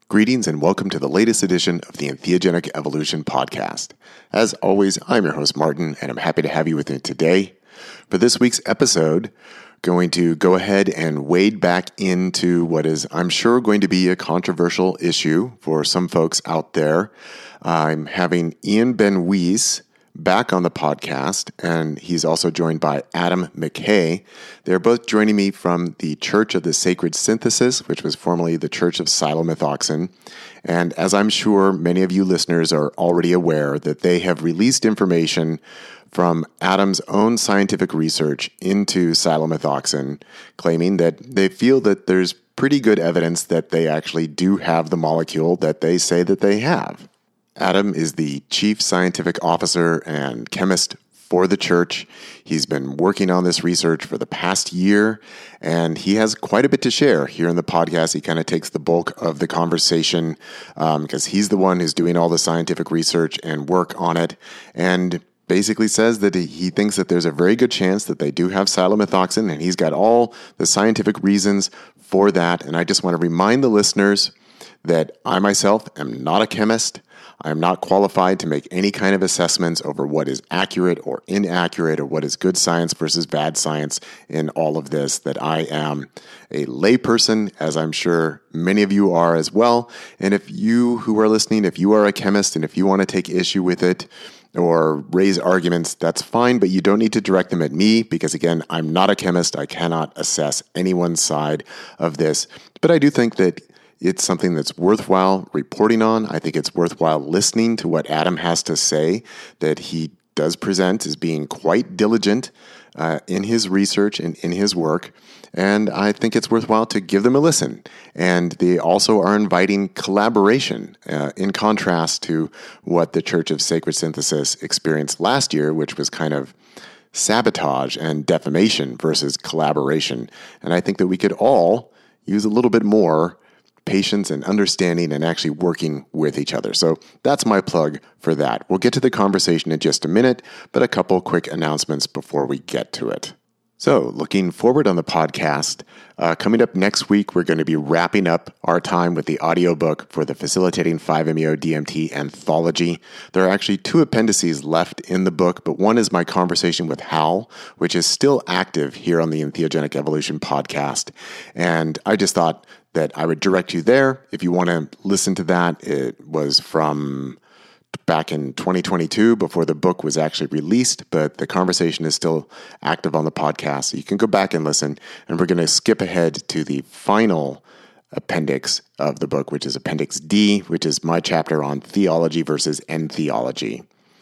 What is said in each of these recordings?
Greetings and welcome to the latest edition of the Entheogenic Evolution Podcast. As always, I'm your host Martin, and I'm happy to have you with me today. For this week's episode, going to go ahead and wade back into what is, I'm sure, going to be a controversial issue for some folks out there. I'm having Ian Ben-Weiss back on the podcast, and he's also joined by Adam McKay. They're both joining me from the Church of the Sacred Synthesis, which was formerly the Church of Silomethoxen. And as I'm sure many of you listeners are already aware, that they have released information from Adam's own scientific research into silomethoxen, claiming that they feel that there's pretty good evidence that they actually do have the molecule that they say that they have. Adam is the Chief Scientific Officer and Chemist for the church. He's been working on this research for the past year, and he has quite a bit to share here in the podcast. He kind of takes the bulk of the conversation because he's the one who's doing all the scientific research and work on it, and basically says that he thinks that there's a very good chance that they do have silomethoxen, and he's got all the scientific reasons for that. And I just want to remind the listeners that I myself am not a chemist. I am not qualified to make any kind of assessments over what is accurate or inaccurate or what is good science versus bad science in all of this, that I am a layperson, as I'm sure many of you are as well. And if you who are listening, if you are a chemist and if you want to take issue with it or raise arguments, that's fine, but you don't need to direct them at me because, again, I'm not a chemist. I cannot assess anyone's side of this. But I do think that it's something that's worthwhile reporting on. I think it's worthwhile listening to what Adam has to say, that he does present as being quite diligent in his research and in his work. And I think it's worthwhile to give them a listen. And they also are inviting collaboration in contrast to what the Church of Sacred Synthesis experienced last year, which was kind of sabotage and defamation versus collaboration. And I think that we could all use a little bit more patience and understanding and actually working with each other. So that's my plug for that. We'll get to the conversation in just a minute, but a couple quick announcements before we get to it. So looking forward on the podcast, coming up next week, we're going to be wrapping up our time with the audiobook for the Facilitating 5-MeO-DMT anthology. There are actually two appendices left in the book, but one is my conversation with Hal, which is still active here on the Entheogenic Evolution podcast. And I just thought that I would direct you there. If you want to listen to that, it was from back in 2022 before the book was actually released, but the conversation is still active on the podcast. So you can go back and listen. And we're going to skip ahead to the final appendix of the book, which is Appendix D, which is my chapter on theology versus entheology.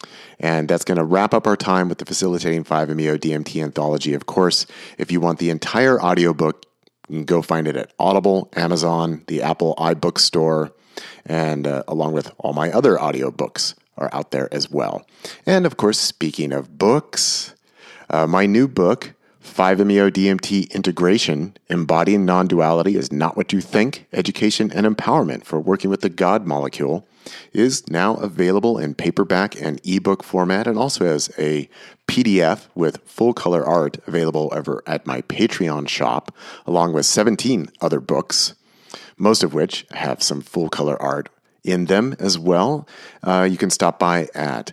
And that's going to wrap up our time with the Facilitating 5-MeO-DMT anthology. Of course, if you want the entire audiobook, you can go find it at Audible, Amazon, the Apple iBook Store, and along with all my other audiobooks are out there as well. And of course, speaking of books, my new book, 5-MeO-DMT Integration, Embodying Non-Duality is Not What You Think, Education and Empowerment for Working with the God Molecule, is now available in paperback and ebook format, and also as a PDF with full color art available over at my Patreon shop, along with 17 other books, most of which have some full color art in them as well. You can stop by at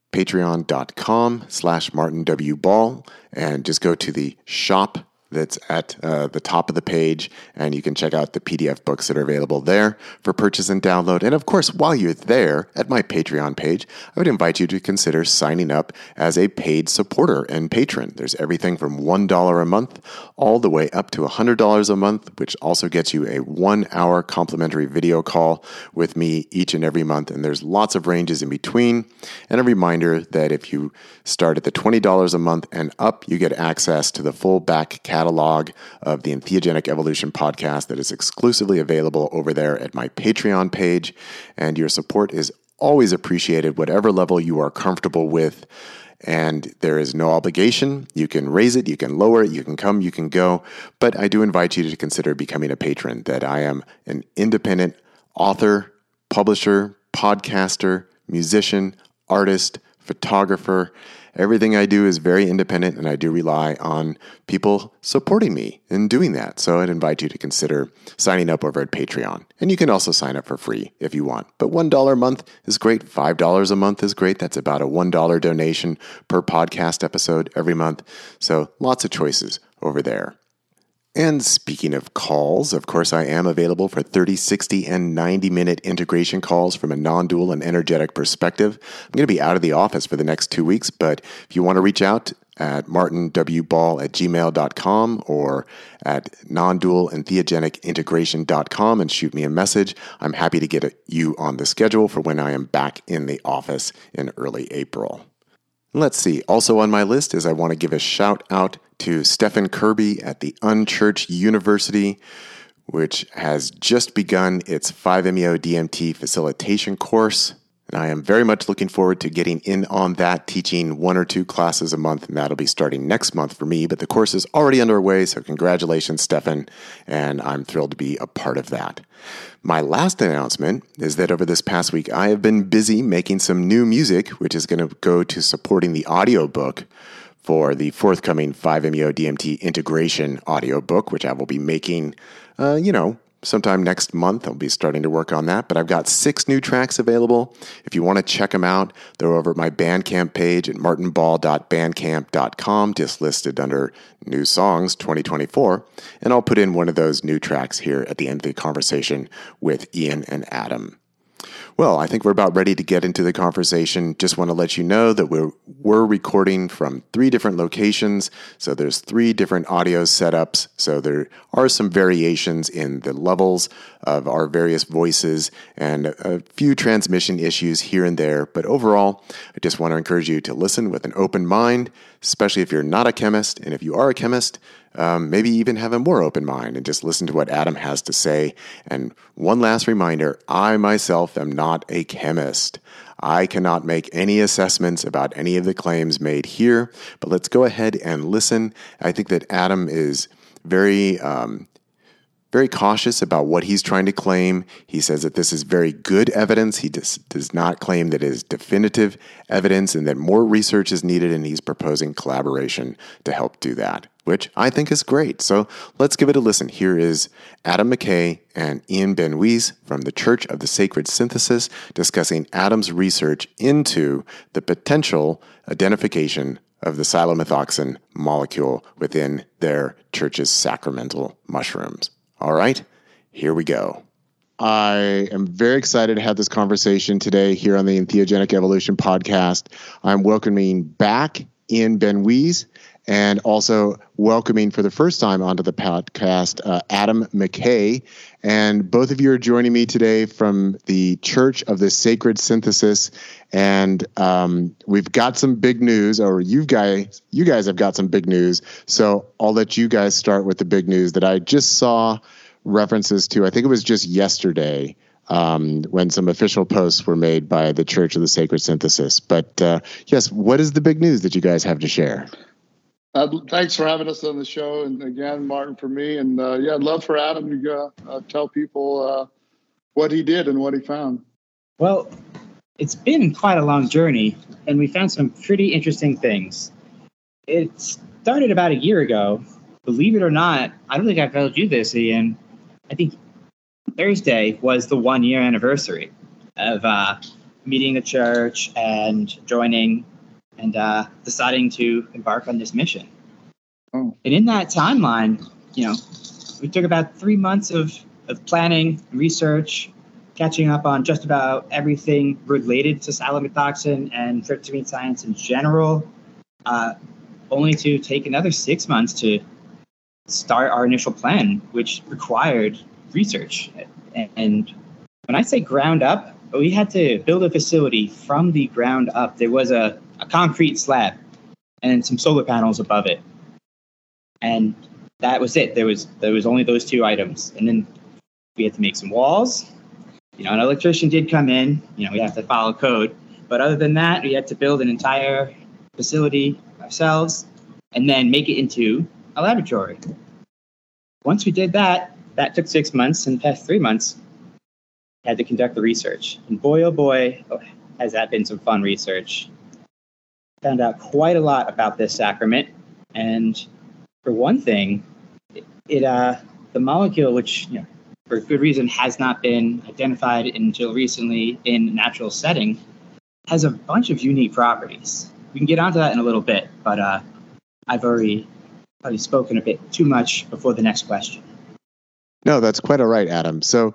patreon.com/Martin W. Ball and just go to the shop that's at the top of the page, and you can check out the PDF books that are available there for purchase and download. And of course, while you're there at my Patreon page, I would invite you to consider signing up as a paid supporter and patron. There's everything from $1 a month all the way up to $100 a month, which also gets you a 1-hour complimentary video call with me each and every month. And there's lots of ranges in between. And a reminder that if you start at the $20 a month and up, you get access to the full back catalog of the Entheogenic Evolution podcast that is exclusively available over there at my Patreon page. And your support is always appreciated, whatever level you are comfortable with. And there is no obligation. You can raise it, you can lower it, you can come, you can go. But I do invite you to consider becoming a patron, that I am an independent author, publisher, podcaster, musician, artist, photographer. Everything I do is very independent, and I do rely on people supporting me in doing that. So I'd invite you to consider signing up over at Patreon. And you can also sign up for free if you want. But $1 a month is great. $5 a month is great. That's about a $1 donation per podcast episode every month. So lots of choices over there. And speaking of calls, of course, I am available for 30, 60, and 90-minute integration calls from a non-dual and energetic perspective. I'm going to be out of the office for the next 2 weeks, but if you want to reach out at martinwball@gmail.com or at non-dualentheogenicintegration.com and shoot me a message, I'm happy to get you on the schedule for when I am back in the office in early April. Let's see. Also on my list is I want to give a shout out to Stephen Kirby at the Unchurched University, which has just begun its 5-MeO-DMT facilitation course. And I am very much looking forward to getting in on that, teaching 1 or 2 classes a month, and that'll be starting next month for me. But the course is already underway, so congratulations, Stefan, and I'm thrilled to be a part of that. My last announcement is that over this past week, I have been busy making some new music, which is going to go to supporting the audiobook for the forthcoming 5-MeO-DMT integration audiobook, which I will be making, sometime next month. I'll be starting to work on that, but I've got 6 new tracks available. If you want to check them out, they're over at my Bandcamp page at martinball.bandcamp.com, just listed under New Songs 2024, and I'll put in one of those new tracks here at the end of the conversation with Ian and Adam. Well, I think we're about ready to get into the conversation. Just want to let you know that we're recording from 3 different locations. So there's 3 different audio setups. So there are some variations in the levels of our various voices and a few transmission issues here and there. But overall, I just want to encourage you to listen with an open mind, especially if you're not a chemist. And if you are a chemist, maybe even have a more open mind and just listen to what Adam has to say. And one last reminder, I myself am not a chemist. I cannot make any assessments about any of the claims made here, but let's go ahead and listen. I think that Adam is very cautious about what he's trying to claim. He says that this is very good evidence. He does not claim that it is definitive evidence and that more research is needed, and he's proposing collaboration to help do that, which I think is great. So let's give it a listen. Here is Adam McKay and Ian Benwies from the Church of the Sacred Synthesis discussing Adam's research into the potential identification of the psilomethoxin molecule within their church's sacramental mushrooms. All right, here we go. I am very excited to have this conversation today here on the Entheogenic Evolution podcast. I'm welcoming back Ian Benwies and also welcoming for the first time onto the podcast Adam McKay. And both of you are joining me today from the Church of the Sacred Synthesis. And we've got some big news, or you guys have got some big news. So I'll let you guys start with the big news that I just saw references to. I think it was just yesterday when some official posts were made by the Church of the Sacred Synthesis. But yes, what is the big news that you guys have to share? Thanks for having us on the show. And again, Martin, for me. And I'd love for Adam to tell people what he did and what he found. Well, it's been quite a long journey, and we found some pretty interesting things. It started about a year ago. Believe it or not, I don't think I told you this, Ian. I think Thursday was the 1-year anniversary of meeting the church and joining and deciding to embark on this mission. Oh. And in that timeline, we took about 3 months of planning, research, catching up on just about everything related to psilomethoxin and tryptamine science in general, only to take another 6 months to start our initial plan, which required research. And when I say ground up, we had to build a facility from the ground up. There was a concrete slab and some solar panels above it. And that was it. There was only those 2 items. And then we had to make some walls. An electrician did come in. We have to follow code. But other than that, we had to build an entire facility ourselves and then make it into a laboratory. Once we did that, that took 6 months, and the past 3 months, we had to conduct the research. And boy, oh boy, has that been some fun research. found out quite a lot about this sacrament. And for one thing, the molecule, which for good reason has not been identified until recently in a natural setting, has a bunch of unique properties. We can get onto that in a little bit, but I've already spoken a bit too much before the next question. No, that's quite all right, Adam. So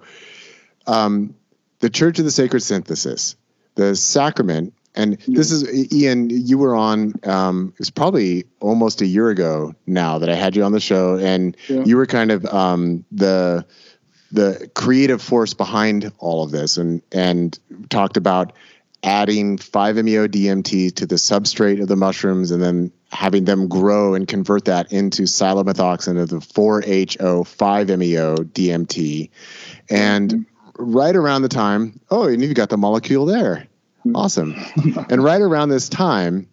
the Church of the Sacred Synthesis, the sacrament, and this is, Ian, you were on, it was probably almost a year ago now that I had you on the show, and you were kind of the creative force behind all of this, and talked about adding 5-MeO-DMT to the substrate of the mushrooms and then having them grow and convert that into silomethoxin of the 4-HO5-MeO-DMT. And right around the time, and you've got the molecule there. Awesome. And right around this time,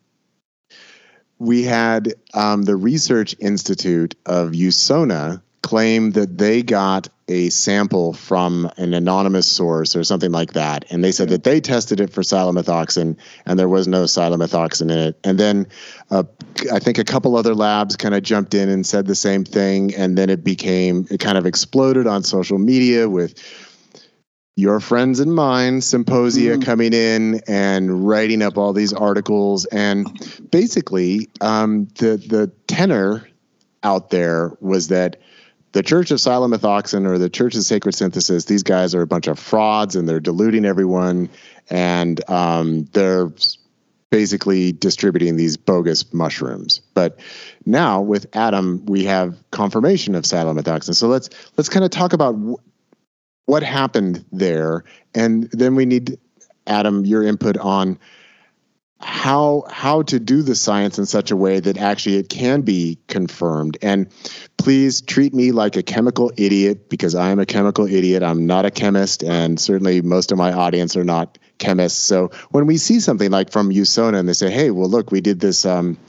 we had the Research Institute of USONA claim that they got a sample from an anonymous source or something like that. And they said that they tested it for silomethoxin and there was no silomethoxin in it. And then I think a couple other labs kind of jumped in and said the same thing. And then it kind of exploded on social media with your friends and mine, Symposia, coming in and writing up all these articles. And basically, the tenor out there was that the Church of Silomethoxin or the Church of Sacred Synthesis, these guys are a bunch of frauds and they're deluding everyone, and they're basically distributing these bogus mushrooms. But now with Adam, we have confirmation of silomethoxin. So let's kind of talk about what happened there, and then we need, Adam, your input on how to do the science in such a way that actually it can be confirmed. And please treat me like a chemical idiot, because I am a chemical idiot. I'm not a chemist, and certainly most of my audience are not chemists. So when we see something like from USONA and they say, hey, well, look, we did this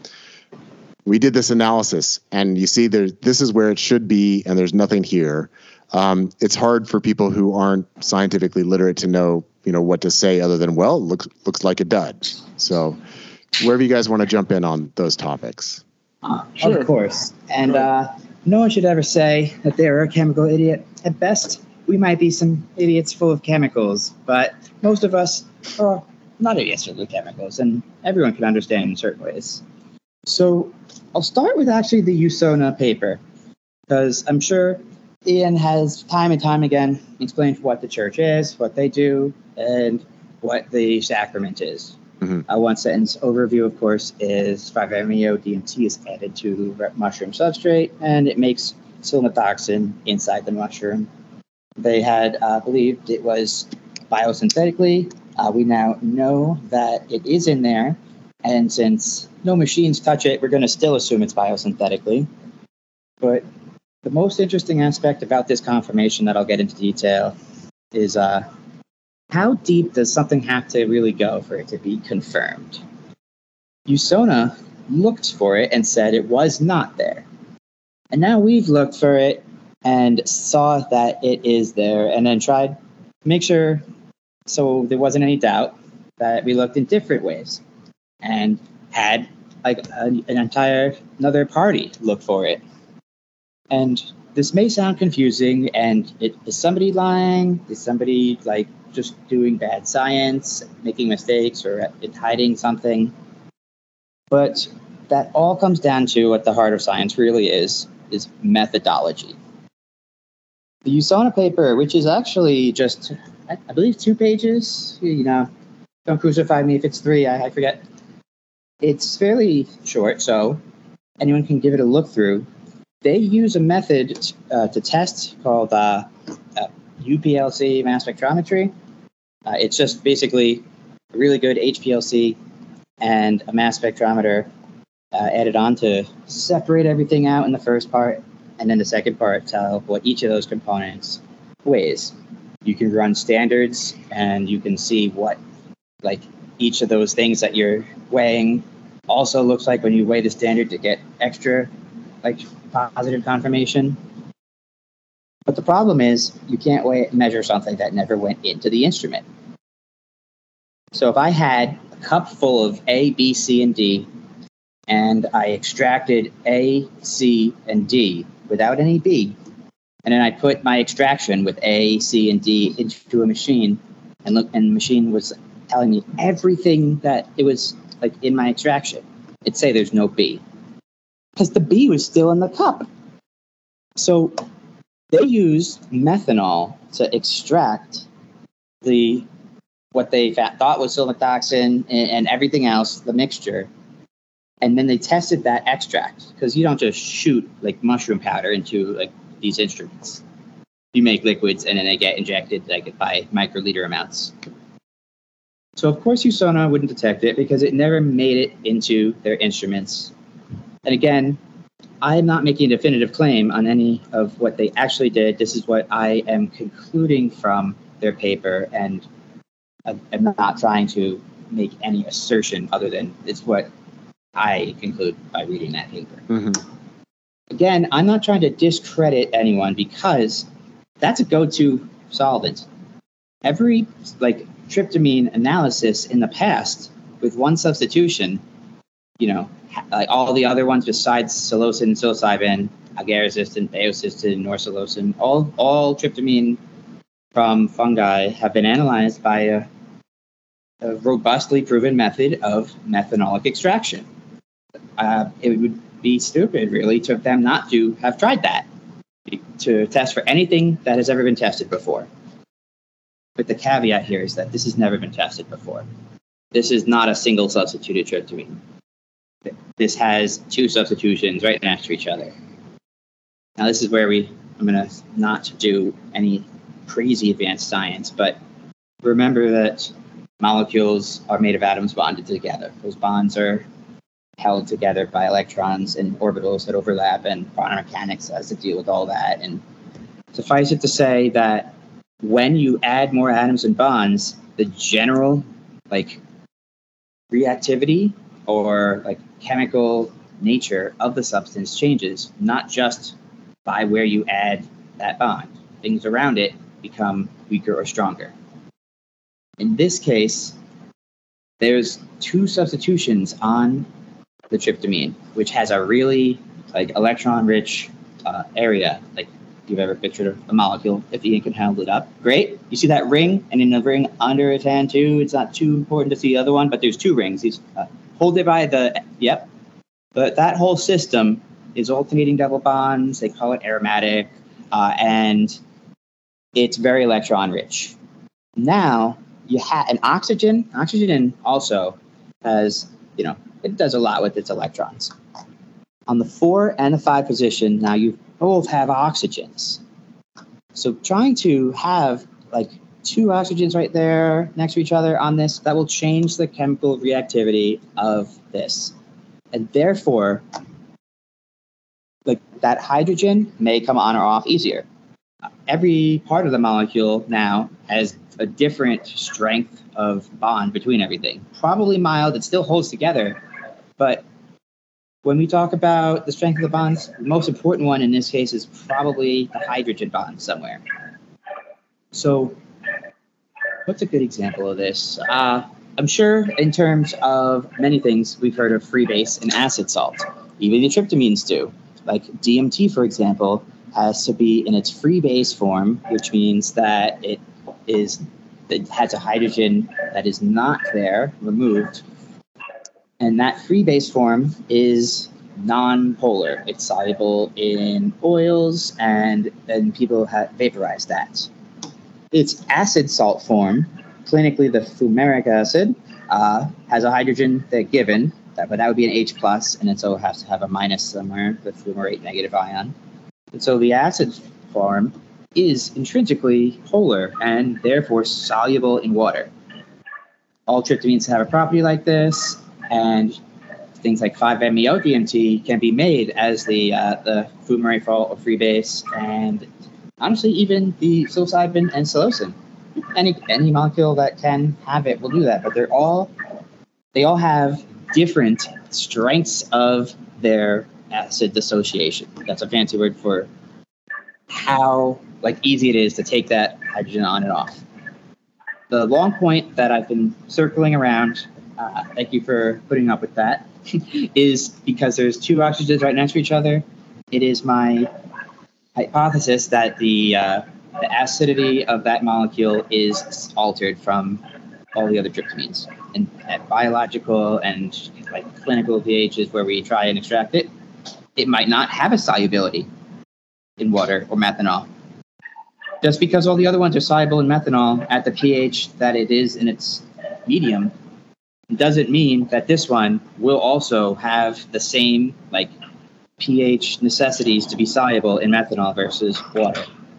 analysis, and you see this is where it should be, and there's nothing here. It's hard for people who aren't scientifically literate to know what to say other than, well, looks like a dud. So wherever you guys want to jump in on those topics. Sure. Of course. And no one should ever say that they're a chemical idiot. At best, we might be some idiots full of chemicals, but most of us are not idiots full of chemicals, and everyone can understand in certain ways. So I'll start with actually the USONA paper, because I'm sure Ian has time and time again explained what the church is, what they do, and what the sacrament is. A one-sentence overview, of course, is 5-MeO-DMT is added to mushroom substrate, and it makes silomethoxin inside the mushroom. They had believed it was biosynthetically. We now know that it is in there, and since no machines touch it, we're going to still assume it's biosynthetically. But the most interesting aspect about this confirmation that I'll get into detail is how deep does something have to really go for it to be confirmed? USONA looked for it and said it was not there. And now we've looked for it and saw that it is there, and then tried to make sure so there wasn't any doubt that we looked in different ways and had like another party look for it. And this may sound confusing, and is somebody lying? Is somebody just doing bad science, making mistakes, or hiding something? But that all comes down to what the heart of science really is methodology. The USONA paper, which is actually just, I believe, 2 pages, don't crucify me if it's 3, I forget. It's fairly short, so anyone can give it a look through. They use a method to test called UPLC mass spectrometry. It's just basically a really good HPLC and a mass spectrometer added on to separate everything out in the first part, and then the second part tell what each of those components weighs. You can run standards, and you can see what each of those things that you're weighing also looks like when you weigh the standard to get extra positive confirmation. But the problem is you can't measure something that never went into the instrument. So if I had a cup full of A, B, C, and D, and I extracted A, C, and D without any B. And then I put my extraction with A, C, and D into a machine, and the machine was telling me everything that it was like in my extraction. It'd say there's no B, because the B was still in the cup. So they used methanol to extract what they thought was sulfadoxin and everything else, the mixture. And then they tested that extract, because you don't just shoot like mushroom powder into like these instruments. You make liquids and then they get injected like by microliter amounts. So of course USONA wouldn't detect it because it never made it into their instruments. And again, I am not making a definitive claim on any of what they actually did. This is what I am concluding from their paper, and I'm not trying to make any assertion other than it's what I conclude by reading that paper. Mm-hmm. Again, I'm not trying to discredit anyone because that's a go-to solvent. Every like tryptamine analysis in the past with one substitution, like all the other ones besides psilocin, psilocybin, agaricin, baocystin, norpsilocin, all tryptamine from fungi have been analyzed by a robustly proven method of methanolic extraction. It would be stupid, really, to them not to have tried that, to test for anything that has ever been tested before. But the caveat here is that this has never been tested before. This is not a single substituted tryptamine. This has two substitutions right next to each other. Now, this is where I'm going to not do any crazy advanced science, but remember that molecules are made of atoms bonded together. Those bonds are held together by electrons and orbitals that overlap, and quantum mechanics has to deal with all that. And suffice it to say that when you add more atoms and bonds, the general reactivity or chemical nature of the substance changes, not just by where you add that bond. Things around it become weaker or stronger. In this case, there's two substitutions on the tryptamine, which has a really electron-rich area. Like you've ever pictured a molecule, if Ian can hold it up. Great. You see that ring, and in the ring under his hand too. It's not too important to see the other one, but there's two rings. He's hold it by yep. But that whole system is alternating double bonds. They call it aromatic, and it's very electron-rich. Now you have an oxygen. Oxygen also has, it does a lot with its electrons. On the 4 and the 5 position, now you both have oxygens. So trying to have two oxygens right there next to each other on this, that will change the chemical reactivity of this. And therefore, that hydrogen may come on or off easier. Every part of the molecule now has a different strength of bond between everything. Probably mild, it still holds together, but when we talk about the strength of the bonds, the most important one in this case is probably the hydrogen bond somewhere. So what's a good example of this? I'm sure in terms of many things, we've heard of free base and acid salt. Even the tryptamines do. Like DMT, for example, has to be in its free base form, which means that it has a hydrogen that is not there, removed. And that free base form is non-polar. It's soluble in oils, and then people have vaporized that. Its acid salt form, clinically the fumaric acid, has a hydrogen given, but that would be an H+, and it so has to have a minus somewhere, the fumarate negative ion. And so the acid form is intrinsically polar and therefore soluble in water. All tryptamines have a property like this, and things like 5-MeO-DMT can be made as the fumarate or free base, and honestly, even the psilocybin and psilocin. Any molecule that can have it will do that, but they all have different strengths of their acid dissociation. That's a fancy word for how easy it is to take that hydrogen on and off. The long point that I've been circling around thank you for putting up with that, is because there's two oxygens right next to each other. It is my hypothesis that the acidity of that molecule is altered from all the other tryptamines. And at biological and like clinical pHs where we try and extract it, it might not have a solubility in water or methanol. Just because all the other ones are soluble in methanol at the pH that it is in its medium doesn't mean that this one will also have the same like pH necessities to be soluble in methanol versus water.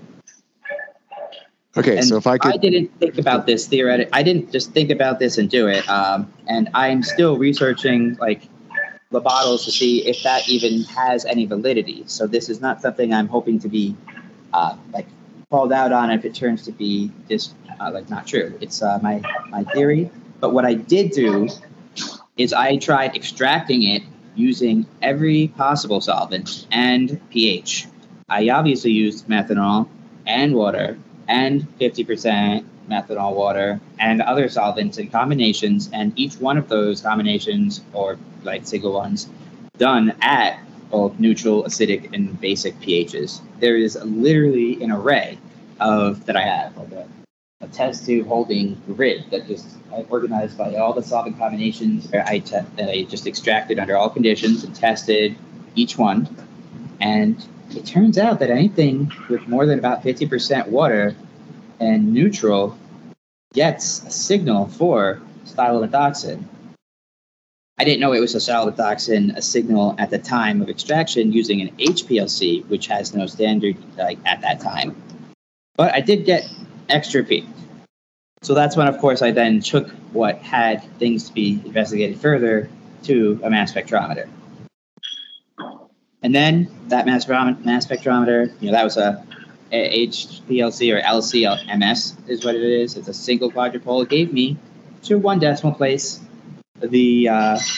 Okay, and so if I didn't think about this theoretically. I didn't just think about this and do it. And I'm still researching like the bottles to see if that even has any validity. So this is not something I'm hoping to be like called out on if it turns to be just like not true. It's my theory. But what I did do is I tried extracting it using every possible solvent and pH. I obviously used methanol and water and 50% methanol water and other solvents and combinations, and each one of those combinations or like single ones done at both neutral, acidic, and basic pHs. There is literally an array of that I have, like a test tube holding grid that just I organized by all the solvent combinations that I just extracted under all conditions and tested each one. And it turns out that anything with more than about 50% water and neutral gets a signal for stylomethoxin. I didn't know it was a stylomethoxin, a signal at the time of extraction using an HPLC, which has no standard like at that time. But I did get extra P. So that's when, of course, I then took what had things to be investigated further to a mass spectrometer. And then that mass spectrometer, that was a HPLC or LC-MS is what it is. It's a single quadrupole. It gave me to 1 decimal place the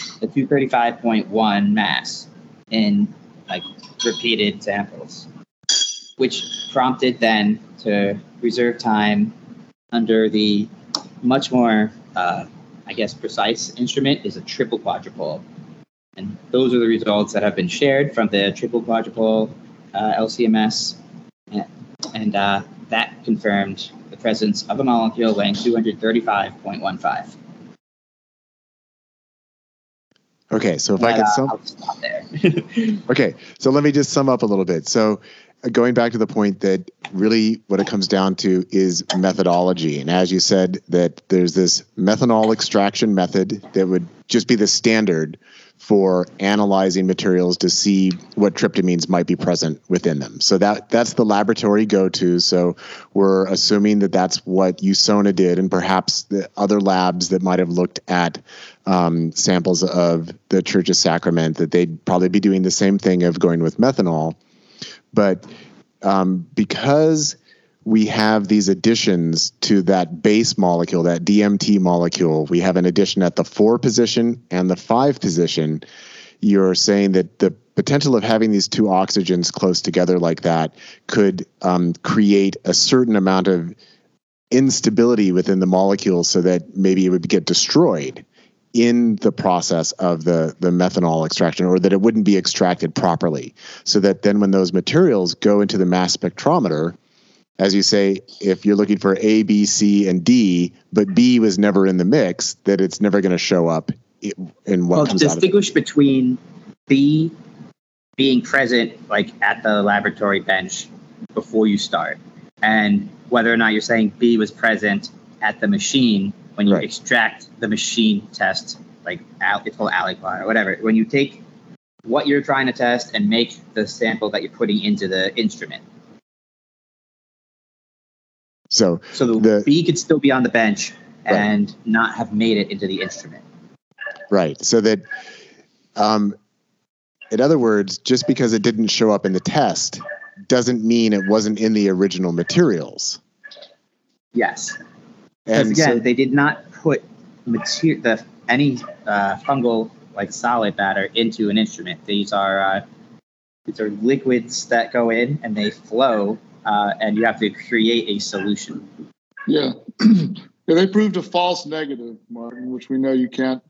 235.1 mass in like repeated samples, which prompted then to reserve time under the much more, precise instrument is a triple quadrupole. And those are the results that have been shared from the triple quadrupole LC-MS. And that confirmed the presence of a molecule weighing 235.15. Okay, so if I could I'll stop there. Okay, so let me just sum up a little bit. So going back to the point that really what it comes down to is methodology. And as you said, that there's this methanol extraction method that would just be the standard for analyzing materials to see what tryptamines might be present within them. So that's the laboratory go-to. So we're assuming that that's what USONA did, and perhaps the other labs that might have looked at samples of the Church of Sacrament, that they'd probably be doing the same thing of going with methanol. But because we have these additions to that base molecule, that DMT molecule, we have an addition at the 4 position and the 5 position. You're saying that the potential of having these two oxygens close together like that could create a certain amount of instability within the molecule so that maybe it would get destroyed in the process of the methanol extraction, or that it wouldn't be extracted properly. So that then when those materials go into the mass spectrometer, as you say, if you're looking for A, B, C, and D, but B was never in the mix, that it's never going to show up in what comes out of it. Distinguish between B being present like at the laboratory bench before you start, and whether or not you're saying B was present at the machine when you extract the machine test, like it's called aliquot or whatever. When you take what you're trying to test and make the sample that you're putting into the instrument. So the B could still be on the bench and not have made it into the instrument. Right. So that, in other words, just because it didn't show up in the test doesn't mean it wasn't in the original materials. Yes. Because again, they did not put any fungal like solid matter into an instrument. These are liquids that go in and they flow. And you have to create a solution. Yeah. They proved a false negative, Martin, which we know you can't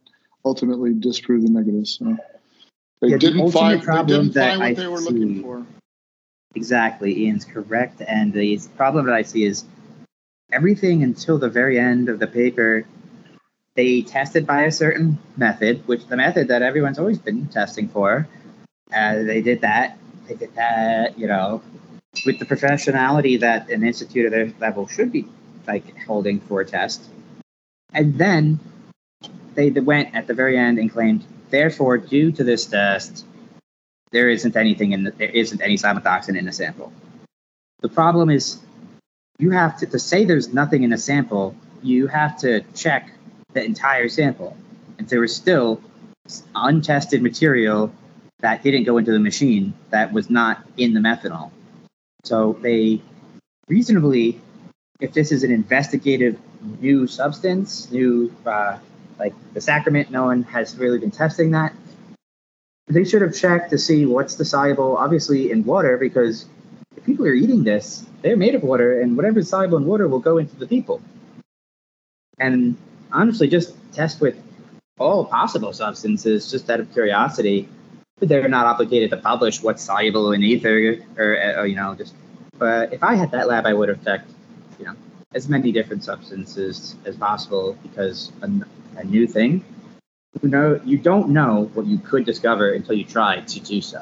ultimately disprove the negatives. So they the didn't ultimate find problem that what I they were see- looking for. Exactly, Ian's correct. And the problem that I see is everything until the very end of the paper, they tested by a certain method, which the method that everyone's always been testing for. They did that, with the professionality that an institute of their level should be like holding for a test. And then they went at the very end and claimed, therefore, due to this test, there isn't any cymotoxin in the sample. The problem is, you have to say there's nothing in the sample, you have to check the entire sample. And there was still untested material that didn't go into the machine that was not in the methanol. So they reasonably, if this is an investigative new substance, like the sacrament, no one has really been testing that. They should have checked to see what's the soluble, obviously, in water, because if people are eating this, they're made of water, and whatever's soluble in water will go into the people. And honestly, just test with all possible substances, just out of curiosity. But they're not obligated to publish what's soluble in ether, But if I had that lab, I would have checked, as many different substances as possible, because a new thing. You don't know what you could discover until you try to do so.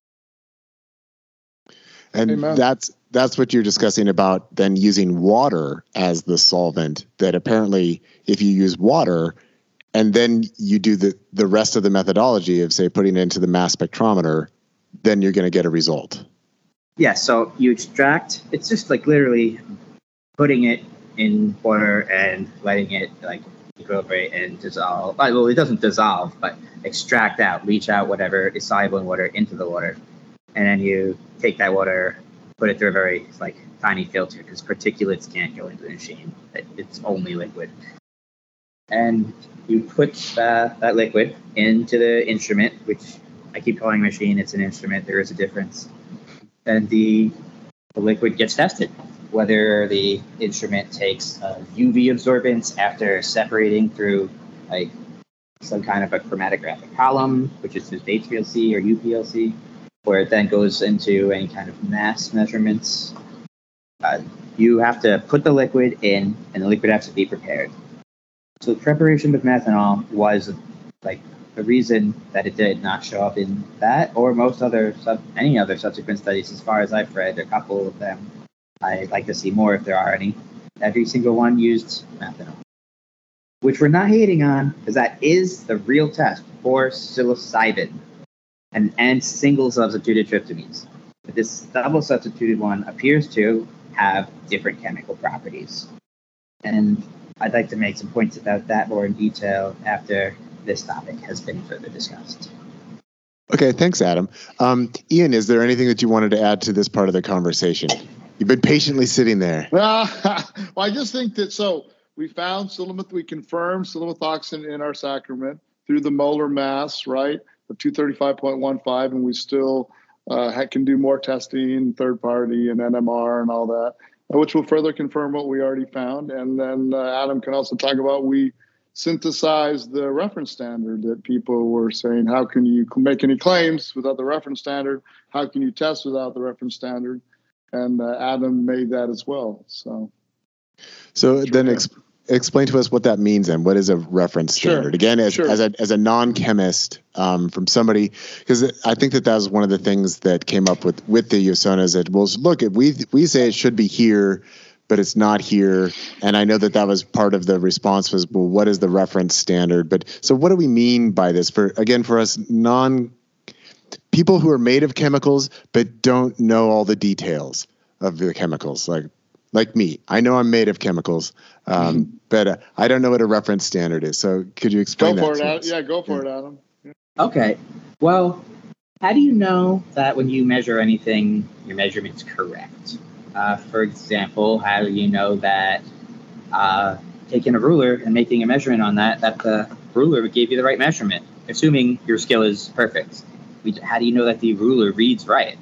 And Amen. that's what you're discussing about then using water as the solvent, that apparently if you use water and then you do the rest of the methodology of, say, putting it into the mass spectrometer, then you're going to get a result. Yeah, so you extract, it's just like literally putting it in water and letting it equilibrate and dissolve. Well, it doesn't dissolve, but extract out, leach out whatever is soluble in water into the water. And then you take that water, put it through a very tiny filter, because particulates can't go into the machine. It's only liquid. And you put that liquid into the instrument, which I keep calling machine. It's an instrument. There is a difference. And the liquid gets tested. Whether the instrument takes UV absorbance after separating through some kind of a chromatographic column, which is just HPLC or UPLC, where it then goes into any kind of mass measurements. You have to put the liquid in, and the liquid has to be prepared. So the preparation with methanol was the reason that it did not show up in that or any other subsequent studies. As far as I've read, a couple of them. I'd like to see more if there are any. Every single one used methanol, which we're not hating on, because that is the real test for psilocybin and single substituted tryptamines. But this double substituted one appears to have different chemical properties. And I'd like to make some points about that more in detail after this topic has been further discussed. Okay, thanks, Adam. Ian, is there anything that you wanted to add to this part of the conversation? You've been patiently sitting there. Well, I just think that, we found we confirmed silomethoxin in our sacrament through the molar mass, right, of 235.15, and we still can do more testing, third party and NMR and all that, which will further confirm what we already found. And then Adam can also talk about, we synthesized the reference standard that people were saying, how can you make any claims without the reference standard? How can you test without the reference standard? And Adam made that as well. So then explain to us what that means and what is a reference standard. Sure. Again, as a non-chemist, from somebody, because I think that was one of the things that came up with the USONA, that, well, look, we say it should be here, but it's not here. And I know that was part of the response was, well, what is the reference standard? But so what do we mean by this for us people who are made of chemicals, but don't know all the details of the chemicals, like me. I know I'm made of chemicals, but I don't know what a reference standard is. So could you explain that? Go for it, Adam. Yeah, go for it, Adam. Yeah. Okay. Well, how do you know that when you measure anything, your measurement's correct? For example, how do you know that taking a ruler and making a measurement on that the ruler gave you the right measurement, assuming your skill is perfect? How do you know that the ruler reads right?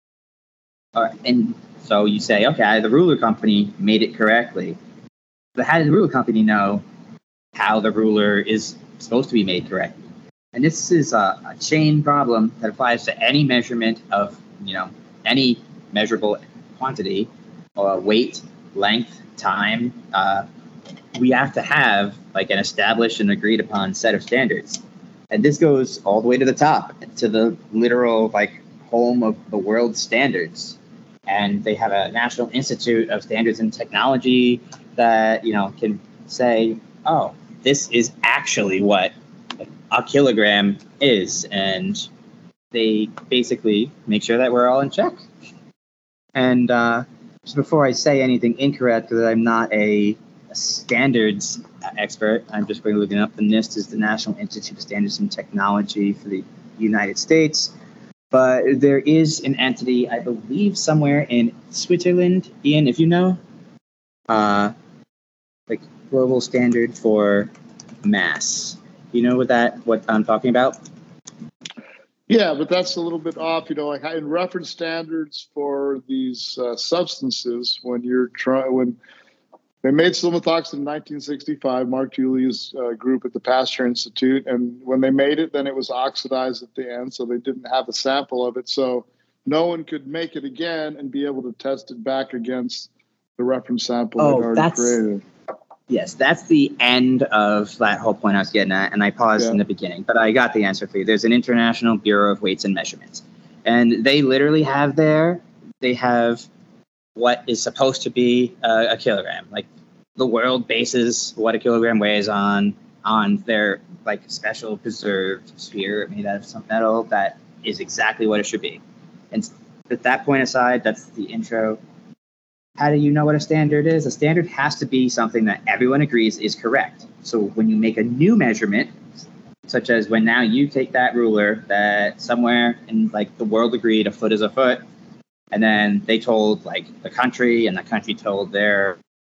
And so you say, okay, the ruler company made it correctly. But how did the ruler company know how the ruler is supposed to be made correctly. And this is a chain problem that applies to any measurement of, any measurable quantity, weight, length, time. We have to have like an established and agreed upon set of standards. And this goes all the way to the top, to the literal home of the world's standards. And they have a National Institute of Standards and Technology that, can say, oh, this is actually what a kilogram is. And they basically make sure that we're all in check. And just before I say anything incorrect, because I'm not a standards expert, I'm just going to look it up. The NIST is the National Institute of Standards and Technology for the United States. But there is an entity, I believe, somewhere in Switzerland, Ian, if you know, global standard for mass. You know what I'm talking about? Yeah, but that's a little bit off. In reference standards for these substances, when they made cilomethoxam in 1965, Mark Julia's group at the Pasteur Institute. And when they made it, then it was oxidized at the end, so they didn't have a sample of it. So no one could make it again and be able to test it back against the reference sample they'd already created. Yes, that's the end of that whole point I was getting at, and I paused in the beginning. But I got the answer for you. There's an International Bureau of Weights and Measurements. And they literally have what is supposed to be a kilogram. The world bases what a kilogram weighs on their special preserved sphere made out of some metal that is exactly what it should be. And at that point aside, that's the intro. How do you know what a standard is? A standard has to be something that everyone agrees is correct. So when you make a new measurement, such as when now you take that ruler that somewhere in the world agreed a foot is a foot, and then they told the country, and the country told their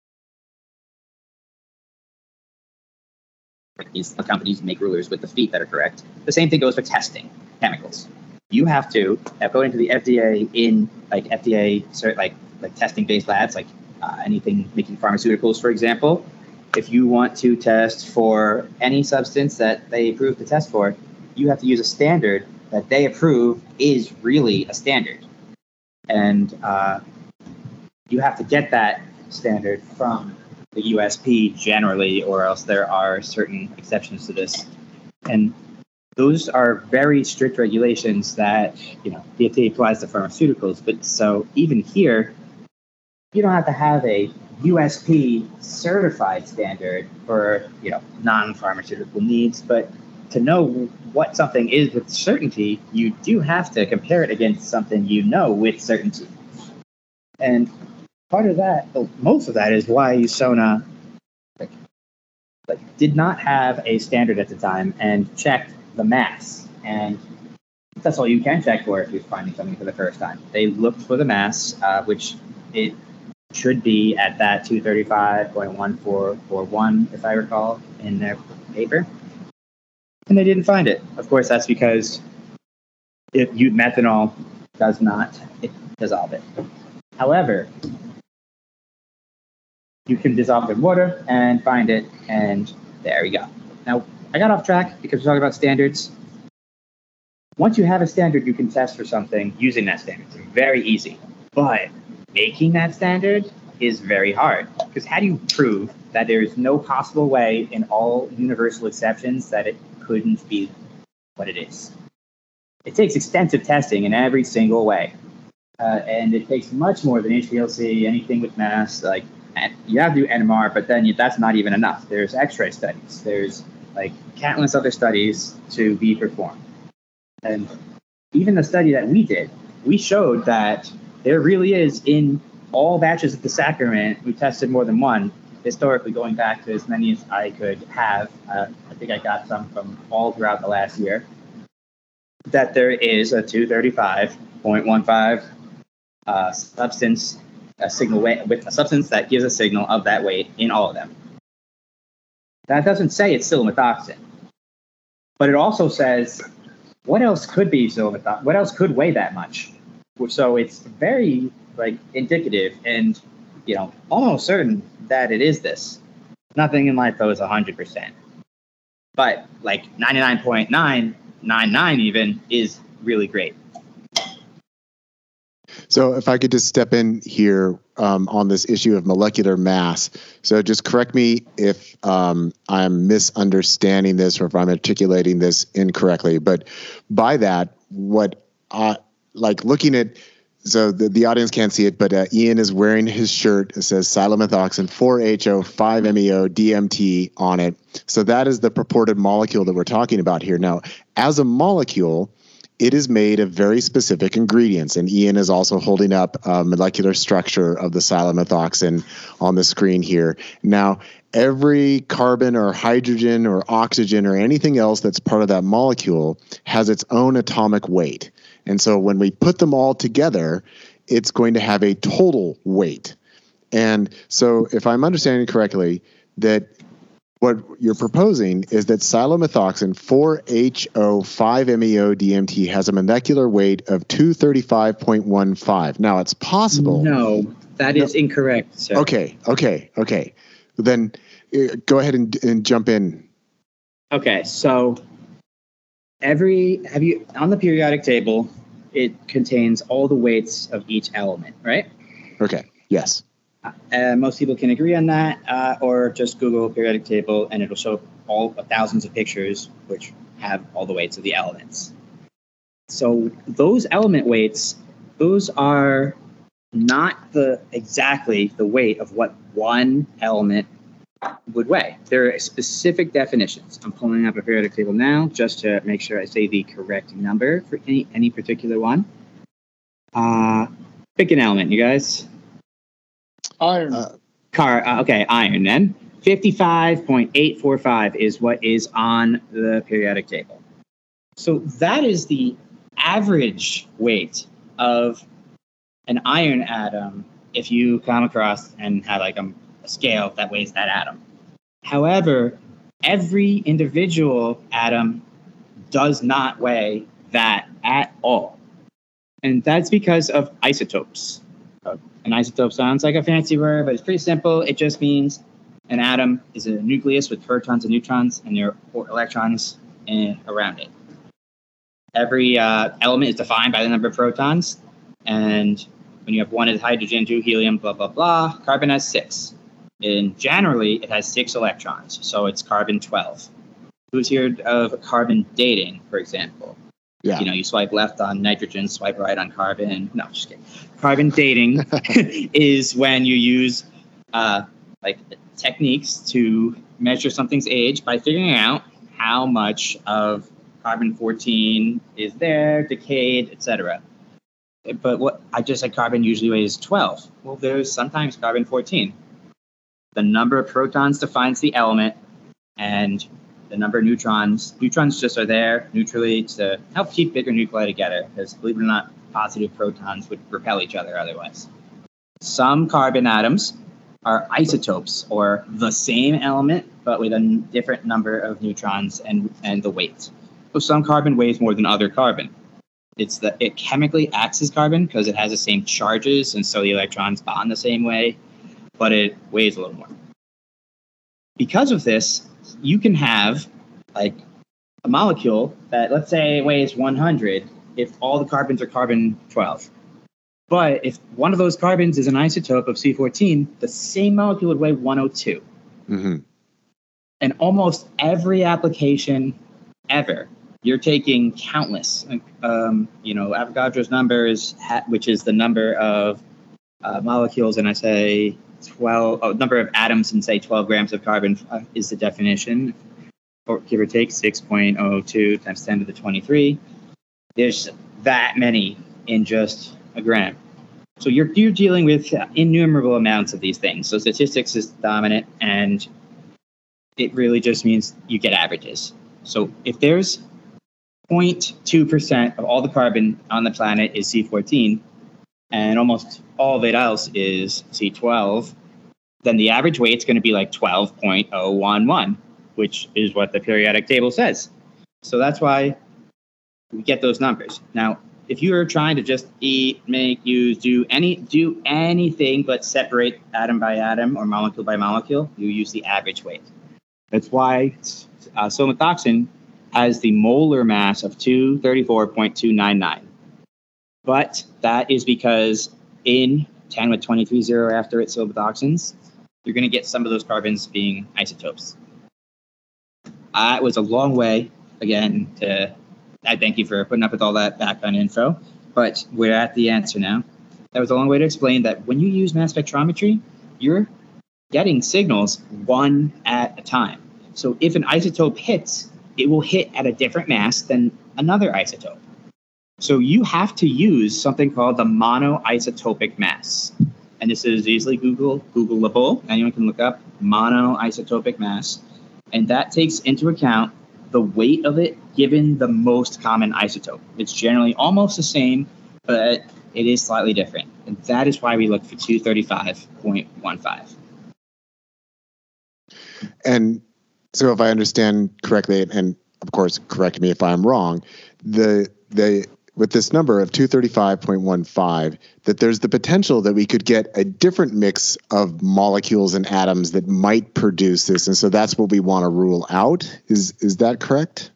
these companies make rulers with the feet that are correct. The same thing goes for testing chemicals. You have to, according to the FDA, in testing-based labs, anything making pharmaceuticals, for example, if you want to test for any substance that they approve to test for, you have to use a standard that they approve is really a standard. And you have to get that standard from the USP generally, or else there are certain exceptions to this. And those are very strict regulations that, the FDA applies to pharmaceuticals. But so even here, you don't have to have a USP certified standard for, non-pharmaceutical needs. But to know what something is with certainty, you do have to compare it against something with certainty. And part of that, most of that, is why USONA did not have a standard at the time and checked the mass. And that's all you can check for if you're finding something for the first time. They looked for the mass, which it should be at that 235.1441, if I recall, in their paper. And they didn't find it. Of course, that's because methanol does not dissolve it. However, you can dissolve it in water and find it, and there we go. Now, I got off track because we're talking about standards. Once you have a standard, you can test for something using that standard. It's very easy. But making that standard is very hard, because how do you prove that there is no possible way in all universal exceptions that it couldn't be what it is? It takes extensive testing in every single way. And it takes much more than HPLC, anything with mass. You have to do NMR, but then that's not even enough. There's X-ray studies. There's countless other studies to be performed. And even the study that we did, we showed that there really is, in all batches of the sacrament, we tested more than one, historically going back to as many as I could have. I think I got some from all throughout the last year, that there is a 235.15 substance, a signal weight, with a substance that gives a signal of that weight in all of them. That doesn't say it's cilomethoxam, but it also says what else could be cilomethoxam? What else could weigh that much? So it's very indicative and almost certain that it is this. Nothing in life though is 100%. But like 99.999 even is really great. So if I could just step in here on this issue of molecular mass. So just correct me if I'm misunderstanding this or if I'm articulating this incorrectly. But by that, what like looking at, so the audience can't see it, but Ian is wearing his shirt. It says silomethoxin 4HO 5MEO DMT on it. So that is the purported molecule that we're talking about here. Now, as a molecule, it is made of very specific ingredients, and Ian is also holding up a molecular structure of the silomethoxin on the screen here. Now, every carbon or hydrogen or oxygen or anything else that's part of that molecule has its own atomic weight. And so when we put them all together, it's going to have a total weight. And so if I'm understanding correctly, that what you're proposing is that silomethoxin 4HO5MEO DMT has a molecular weight of 235.15. Now, it's possible. No, that is incorrect, sir. Okay. Then go ahead and jump in. Okay, so on the periodic table, it contains all the weights of each element, right? Okay, yes. Most people can agree on that, or just Google periodic table and it'll show all thousands of pictures which have all the weights of the elements. So those element weights, those are not exactly the weight of what one element would weigh. There are specific definitions. I'm pulling up a periodic table now just to make sure I say the correct number for any particular one. Pick an element, you guys. Iron. Okay, iron then. 55.845 is what is on the periodic table. So that is the average weight of an iron atom if you come across and have like a scale that weighs that atom. However, every individual atom does not weigh that at all. And that's because of isotopes. An isotope sounds like a fancy word, but it's pretty simple. It just means an atom is a nucleus with protons and neutrons and there are electrons around it. Every element is defined by the number of protons. And when you have one is hydrogen, two helium, blah, blah, blah, carbon has 6. And generally, it has 6 electrons. So it's carbon 12. Who's heard of carbon dating, for example? Yeah. You swipe left on nitrogen, swipe right on carbon. No, just kidding. Carbon dating is when you use techniques to measure something's age by figuring out how much of carbon-14 is there, decayed, etc. But what I just said, carbon usually weighs 12. Well, there's sometimes carbon-14. The number of protons defines the element, and the number of neutrons just are there neutrally to help keep bigger nuclei together, because believe it or not, positive protons would repel each other otherwise. Some carbon atoms are isotopes, or the same element, but with a different number of neutrons and the weight. So some carbon weighs more than other carbon. It chemically acts as carbon because it has the same charges, and so the electrons bond the same way, but it weighs a little more. Because of this, you can have like a molecule that, let's say, weighs 100 if all the carbons are carbon-12. But if one of those carbons is an isotope of C14, the same molecule would weigh 102. Mm-hmm. And almost every application ever, you're taking countless. Avogadro's number which is the number of molecules, and I say number of atoms and say 12 grams of carbon is the definition, or give or take 6.02 times 10 to the 23. There's that many in just a gram. So you're dealing with innumerable amounts of these things. So statistics is dominant, and it really just means you get averages. So if there's 0.2% of all the carbon on the planet is C14, and almost all of it else is C12, then the average weight's going to be like 12.011, which is what the periodic table says. So that's why we get those numbers. Now, if you are trying to just eat, make, use, do anything but separate atom by atom or molecule by molecule, you use the average weight. That's why Solmethoxin has the molar mass of 234.299. But that is because in 10 with 23 zero after its solmethoxins, you're going to get some of those carbons being isotopes. It was a long way, again, I thank you for putting up with all that background info, but we're at the answer now. That was a long way to explain that when you use mass spectrometry, you're getting signals one at a time. So if an isotope hits, it will hit at a different mass than another isotope. So you have to use something called the monoisotopic mass. And this is easily Googleable. Anyone can look up monoisotopic mass. And that takes into account the weight of it given the most common isotope. It's generally almost the same, but it is slightly different. And that is why we look for 235.15. And so if I understand correctly, and of course, correct me if I'm wrong, the with this number of 235.15, that there's the potential that we could get a different mix of molecules and atoms that might produce this. And so that's what we want to rule out. Is that correct?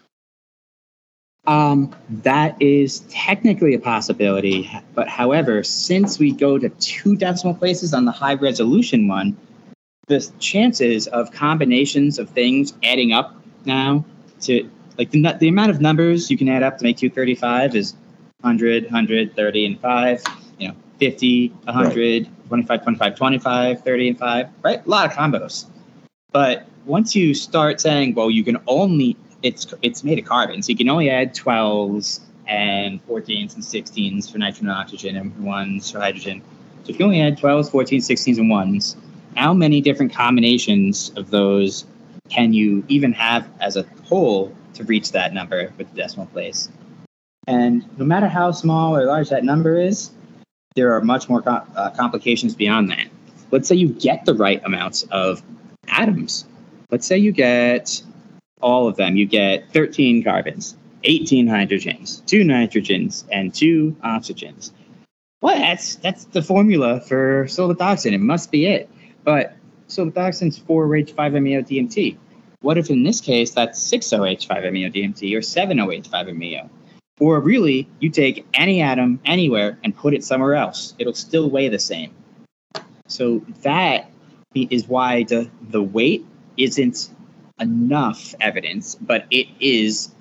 That is technically a possibility. But however, since we go to 2 decimal places on the high resolution one, the chances of combinations of things adding up now to like the amount of numbers you can add up to make 235 is 100, 100, 30, and 5, 50, 100, right. 25, 25, 25, 30, and 5, right? A lot of combos. But once you start saying, well, you can only, it's made of carbon, so you can only add 12s and 14s and 16s for nitrogen and oxygen and 1s for hydrogen. So if you only add 12s, 14s, 16s, and 1s, how many different combinations of those can you even have as a whole to reach that number with the decimal place? And no matter how small or large that number is, there are much more complications beyond that. Let's say you get the right amounts of atoms. Let's say you get all of them. You get 13 carbons, 18 hydrogens, 2 nitrogens, and 2 oxygens. Well, that's the formula for solmethoxin. It must be it. But solmethoxin's 4-OH5-MeO-DMT. What if in this case that's 6-OH5-MeO-DMT or 7-OH5-MeO? Or really, you take any atom anywhere and put it somewhere else. It'll still weigh the same. So that is why the weight isn't enough evidence, but it is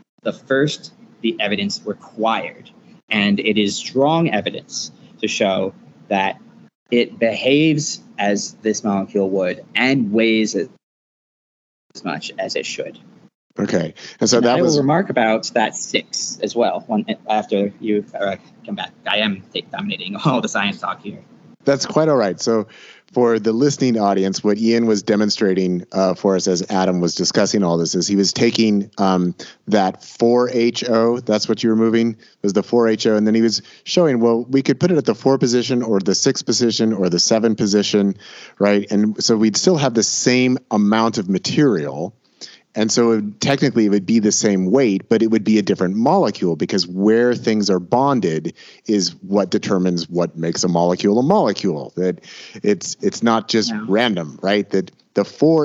the evidence required. And it is strong evidence to show that it behaves as this molecule would and weighs as much as it should. Okay. And so I will remark about that 6 as well after you come back. I am dominating all the science talk here. That's quite all right. So for the listening audience, what Ian was demonstrating for us as Adam was discussing all this is he was taking that 4HO, that's what you were moving, was the 4HO, and then he was showing, well, we could put it at the 4 position or the 6 position or the 7 position, right? And so we'd still have the same amount of material. And so technically it would be the same weight, but it would be a different molecule because where things are bonded is what determines what makes a molecule. That it's not just random, right? That the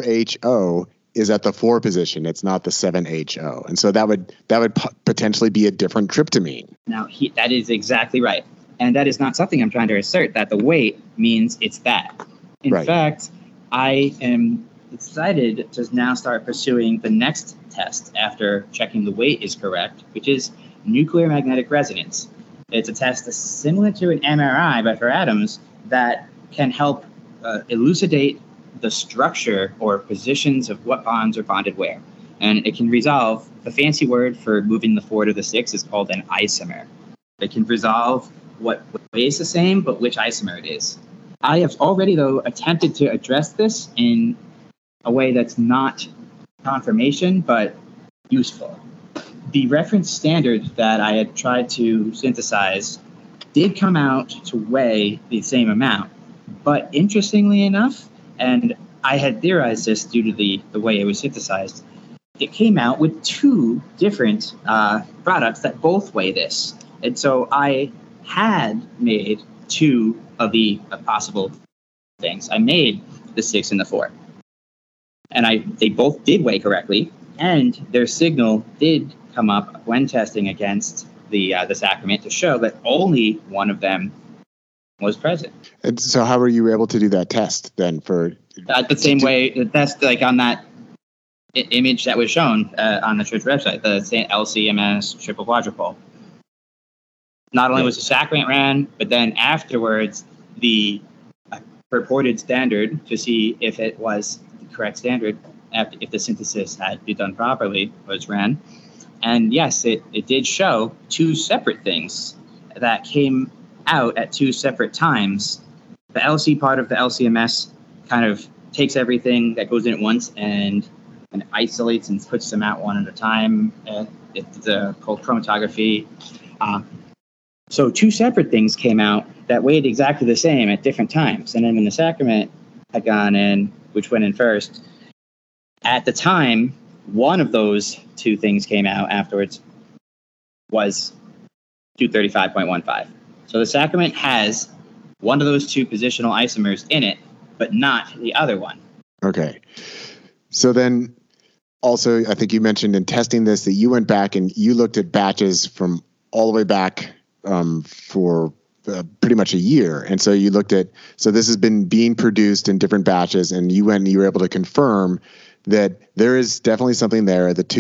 4HO is at the 4 position. It's not the 7HO. And so that would potentially be a different tryptamine. Now, that is exactly right. And that is not something I'm trying to assert, that the weight means it's that. In fact, I am excited to now start pursuing the next test after checking the weight is correct, which is nuclear magnetic resonance. It's a test similar to an MRI, but for atoms, that can help elucidate the structure or positions of what bonds are bonded where. And it can resolve, the fancy word for moving the 4 to the 6 is called an isomer. It can resolve what weighs the same, but which isomer it is. I have already, though, attempted to address this in a way that's not confirmation, but useful. The reference standard that I had tried to synthesize did come out to weigh the same amount. But interestingly enough, and I had theorized this due to the way it was synthesized, it came out with 2 different products that both weigh this. And so I had made 2 of the possible things. I made the 6 and the 4. And they both did weigh correctly, and their signal did come up when testing against the sacrament to show that only one of them was present. And so how were you able to do that test then? For the same way, the test like on that image that was shown on the church website, the LCMS triple quadrupole. Not only was the sacrament ran, but then afterwards, the purported standard to see if it was the correct standard, if the synthesis had been done properly, was ran. And yes, it did show two separate things that came out at two separate times. The LC part of the LCMS kind of takes everything that goes in at once and isolates and puts them out one at a time. It's called chromatography. So two separate things came out that weighed exactly the same at different times. And then when the sacrament had gone in, which went in first, at the time, one of those two things came out afterwards was 235.15. So the sacrament has one of those two positional isomers in it, but not the other one. Okay. So then also, I think you mentioned in testing this that you went back and you looked at batches from all the way back for pretty much a year. And so you looked at, so this has been being produced in different batches, and you went and you were able to confirm that there is definitely something there, the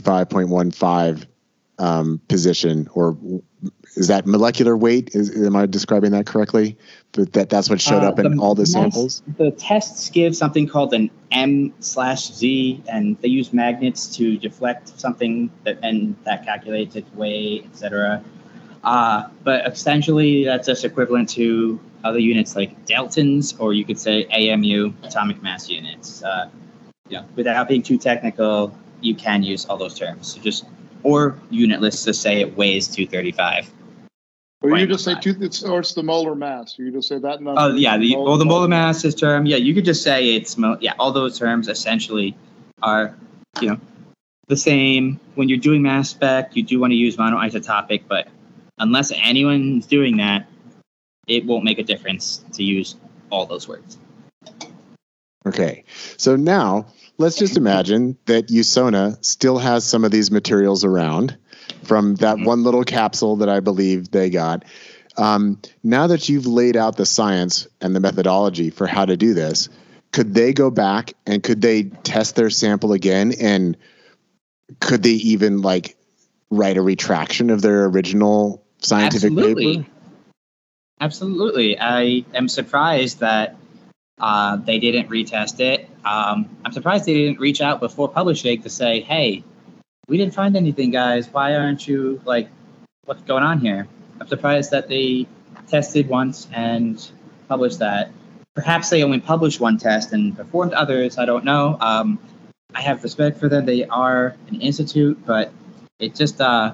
235.15 position, or is that molecular weight? Am I describing that correctly? That's what showed up in all the samples? The tests give something called an M/Z, and they use magnets to deflect something that calculates its weight, etc. But essentially, that's just equivalent to other units like Daltons, or you could say AMU, atomic mass units. Without being too technical, you can use all those terms. Or unitless to say it weighs 235. Or you just say it's the molar mass. You just say that number. Oh yeah, the molar mass is term. Yeah, you could just say it's all those terms essentially are the same. When you're doing mass spec, you do want to use monoisotopic, but unless anyone's doing that, it won't make a difference to use all those words. Okay, so now let's just imagine that USONA still has some of these materials around from that one little capsule that I believe they got. Now that you've laid out the science and the methodology for how to do this, could they go back and could they test their sample again? And could they even write a retraction of their original scientific paper? Absolutely. I am surprised that they didn't retest it. I'm surprised they didn't reach out before publishing to say, hey, we didn't find anything, guys. Why aren't you, what's going on here? I'm surprised that they tested once and published that. Perhaps they only published one test and performed others. I don't know. I have respect for them. They are an institute, but it just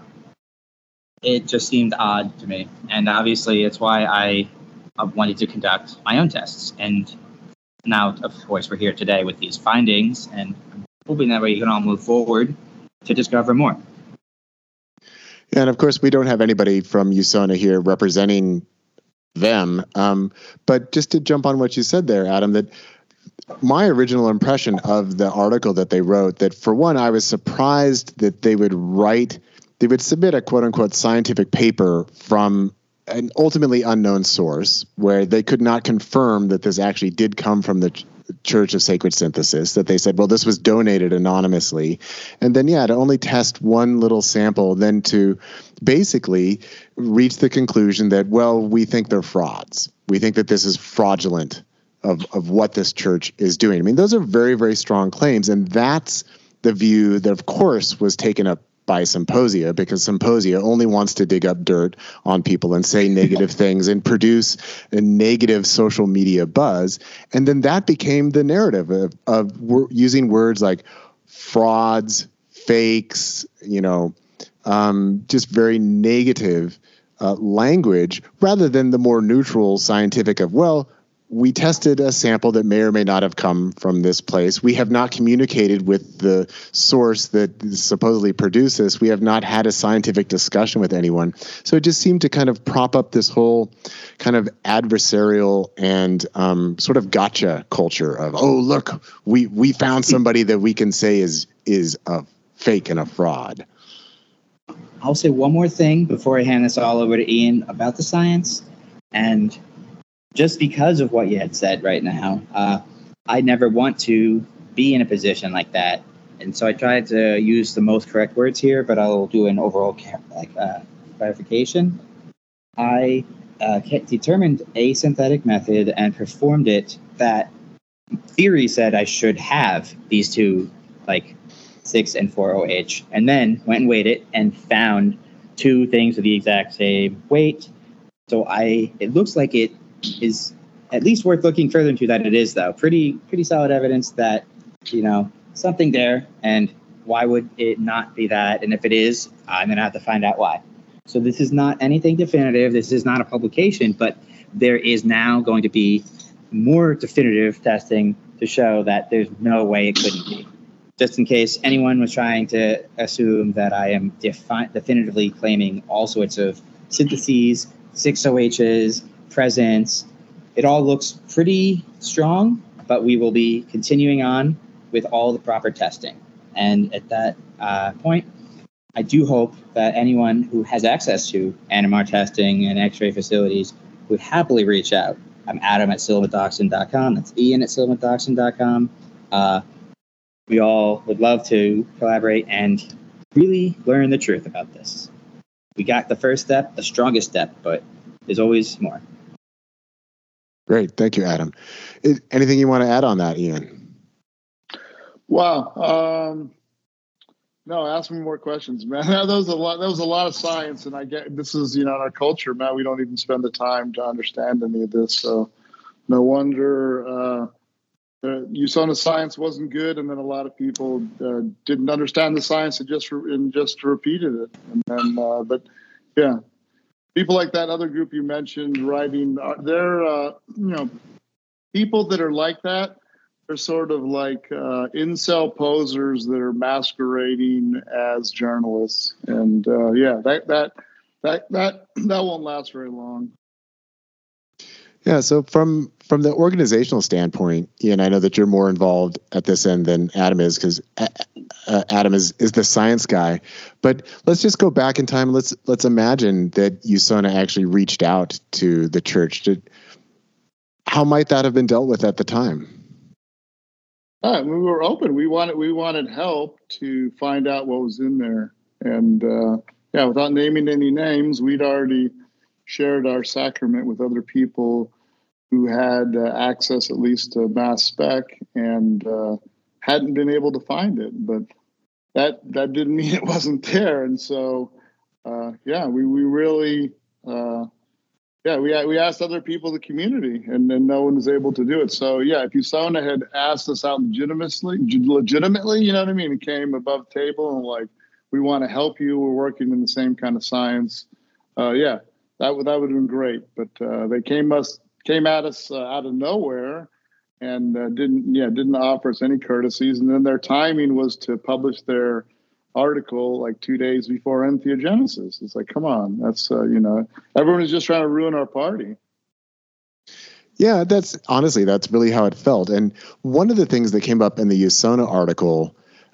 seemed odd to me. And obviously, it's why I wanted to conduct my own tests. And now, of course, we're here today with these findings, and I'm hoping that way you can all move forward to discover more. Yeah, and of course, we don't have anybody from USONA here representing them. But just to jump on what you said there, Adam, that my original impression of the article that they wrote, that for one, I was surprised that they would submit a quote unquote scientific paper from an ultimately unknown source where they could not confirm that this actually did come from the Church of Sacred Synthesis, that they said, well, this was donated anonymously. And then, to only test one little sample, then to basically reach the conclusion that, well, we think they're frauds. We think that this is fraudulent of what this church is doing. I mean, those are very, very strong claims. And that's the view that, of course, was taken up by Symposia, because Symposia only wants to dig up dirt on people and say negative things and produce a negative social media buzz. And then that became the narrative of using words like frauds, fakes, just very negative language, rather than the more neutral scientific of, well, we tested a sample that may or may not have come from this place. We have not communicated with the source that supposedly produced this. We have not had a scientific discussion with anyone. So it just seemed to kind of prop up this whole kind of adversarial and sort of gotcha culture of, oh, look, we found somebody that we can say is a fake and a fraud. I'll say one more thing before I hand this all over to Ian about the science. And just because of what you had said right now, I never want to be in a position like that. And so I tried to use the most correct words here, but I'll do an overall clarification. I determined a synthetic method and performed it that theory said I should have these two, like 6 and 4-OH, and then went and weighed it and found two things with the exact same weight. So it looks like it is at least worth looking further into that it is, though. Pretty solid evidence that, something there, and why would it not be that? And if it is, I'm going to have to find out why. So this is not anything definitive. This is not a publication, but there is now going to be more definitive testing to show that there's no way it couldn't be. Just in case anyone was trying to assume that I am definitively claiming all sorts of syntheses, 6-OHs, presence. It all looks pretty strong, but we will be continuing on with all the proper testing. And at that point, I do hope that anyone who has access to NMR testing and X-ray facilities would happily reach out. I'm Adam at silvadoxin.com. That's Ian at silvadoxin.com. We all would love to collaborate and really learn the truth about this. We got the first step, the strongest step, but there's always more. Great. Thank you, Adam. Anything you want to add on that, Ian? Wow. No, ask me more questions, man. That was a lot of science, and I get this is in our culture, man. We don't even spend the time to understand any of this. So no wonder USONA science wasn't good, and then a lot of people didn't understand the science and just repeated it. And then, but yeah. People like that other group you mentioned writing, they're, people that are like that, they're sort of like incel posers that are masquerading as journalists. And that won't last very long. Yeah, so from the organizational standpoint, Ian, I know that you're more involved at this end than Adam is, because Adam is the science guy. But let's just go back in time. Let's imagine that USONA actually reached out to the church. How might that have been dealt with at the time? We were open. We wanted help to find out what was in there, and without naming any names, we'd already shared our sacrament with other people who had access at least to mass spec and hadn't been able to find it, but that didn't mean it wasn't there. And so we really we asked other people in the community, and then no one was able to do it. So if USONA had asked us out legitimately, you know what I mean, it came above the table and like, we want to help you, we're working in the same kind of science, that would have been great, but they came at us out of nowhere and didn't offer us any courtesies. And then their timing was to publish their article like 2 days before entheogenesis. It's like, come on, that's everyone is just trying to ruin our party. Yeah, that's really how it felt. And one of the things that came up in the USONA article,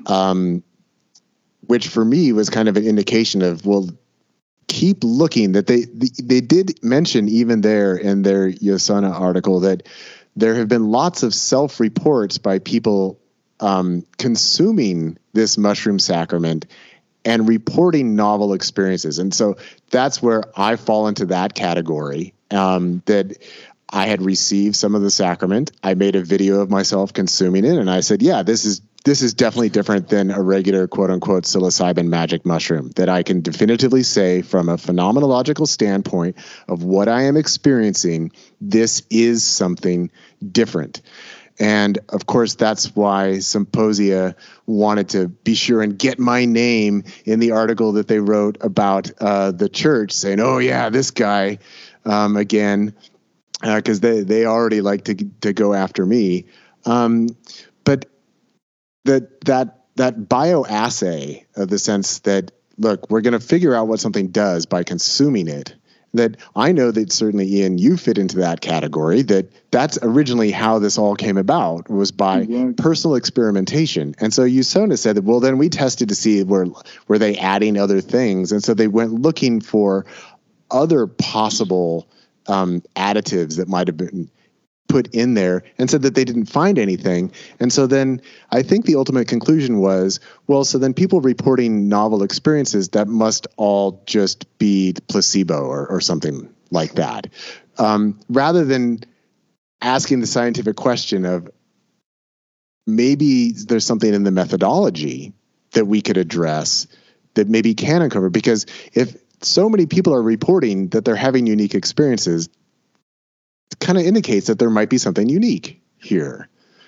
which for me was kind of an indication of, well, keep looking, that they did mention even there in their USONA article that there have been lots of self-reports by people consuming this mushroom sacrament and reporting novel experiences. And so that's where I fall into that category, that I had received some of the sacrament. I made a video of myself consuming it, and I said, yeah, this is definitely different than a regular quote-unquote psilocybin magic mushroom, that I can definitively say from a phenomenological standpoint of what I am experiencing, this is something different. And of course, that's why Symposia wanted to be sure and get my name in the article that they wrote about the church, saying, oh yeah, this guy, again, because they already like to go after me. But that bioassay, of the sense that, look, we're going to figure out what something does by consuming it. That I know that certainly, Ian, you fit into that category. That's originally how this all came about, was by personal experimentation. And so USONA said that, well, then we tested to see were they adding other things, and so they went looking for other possible additives that might have been put in there, and said that they didn't find anything. And so then I think the ultimate conclusion was, well, so then people reporting novel experiences, that must all just be placebo or something like that. Rather than asking the scientific question of, maybe there's something in the methodology that we could address that maybe can uncover. Because if so many people are reporting that they're having unique experiences, it kind of indicates that there might be something unique here.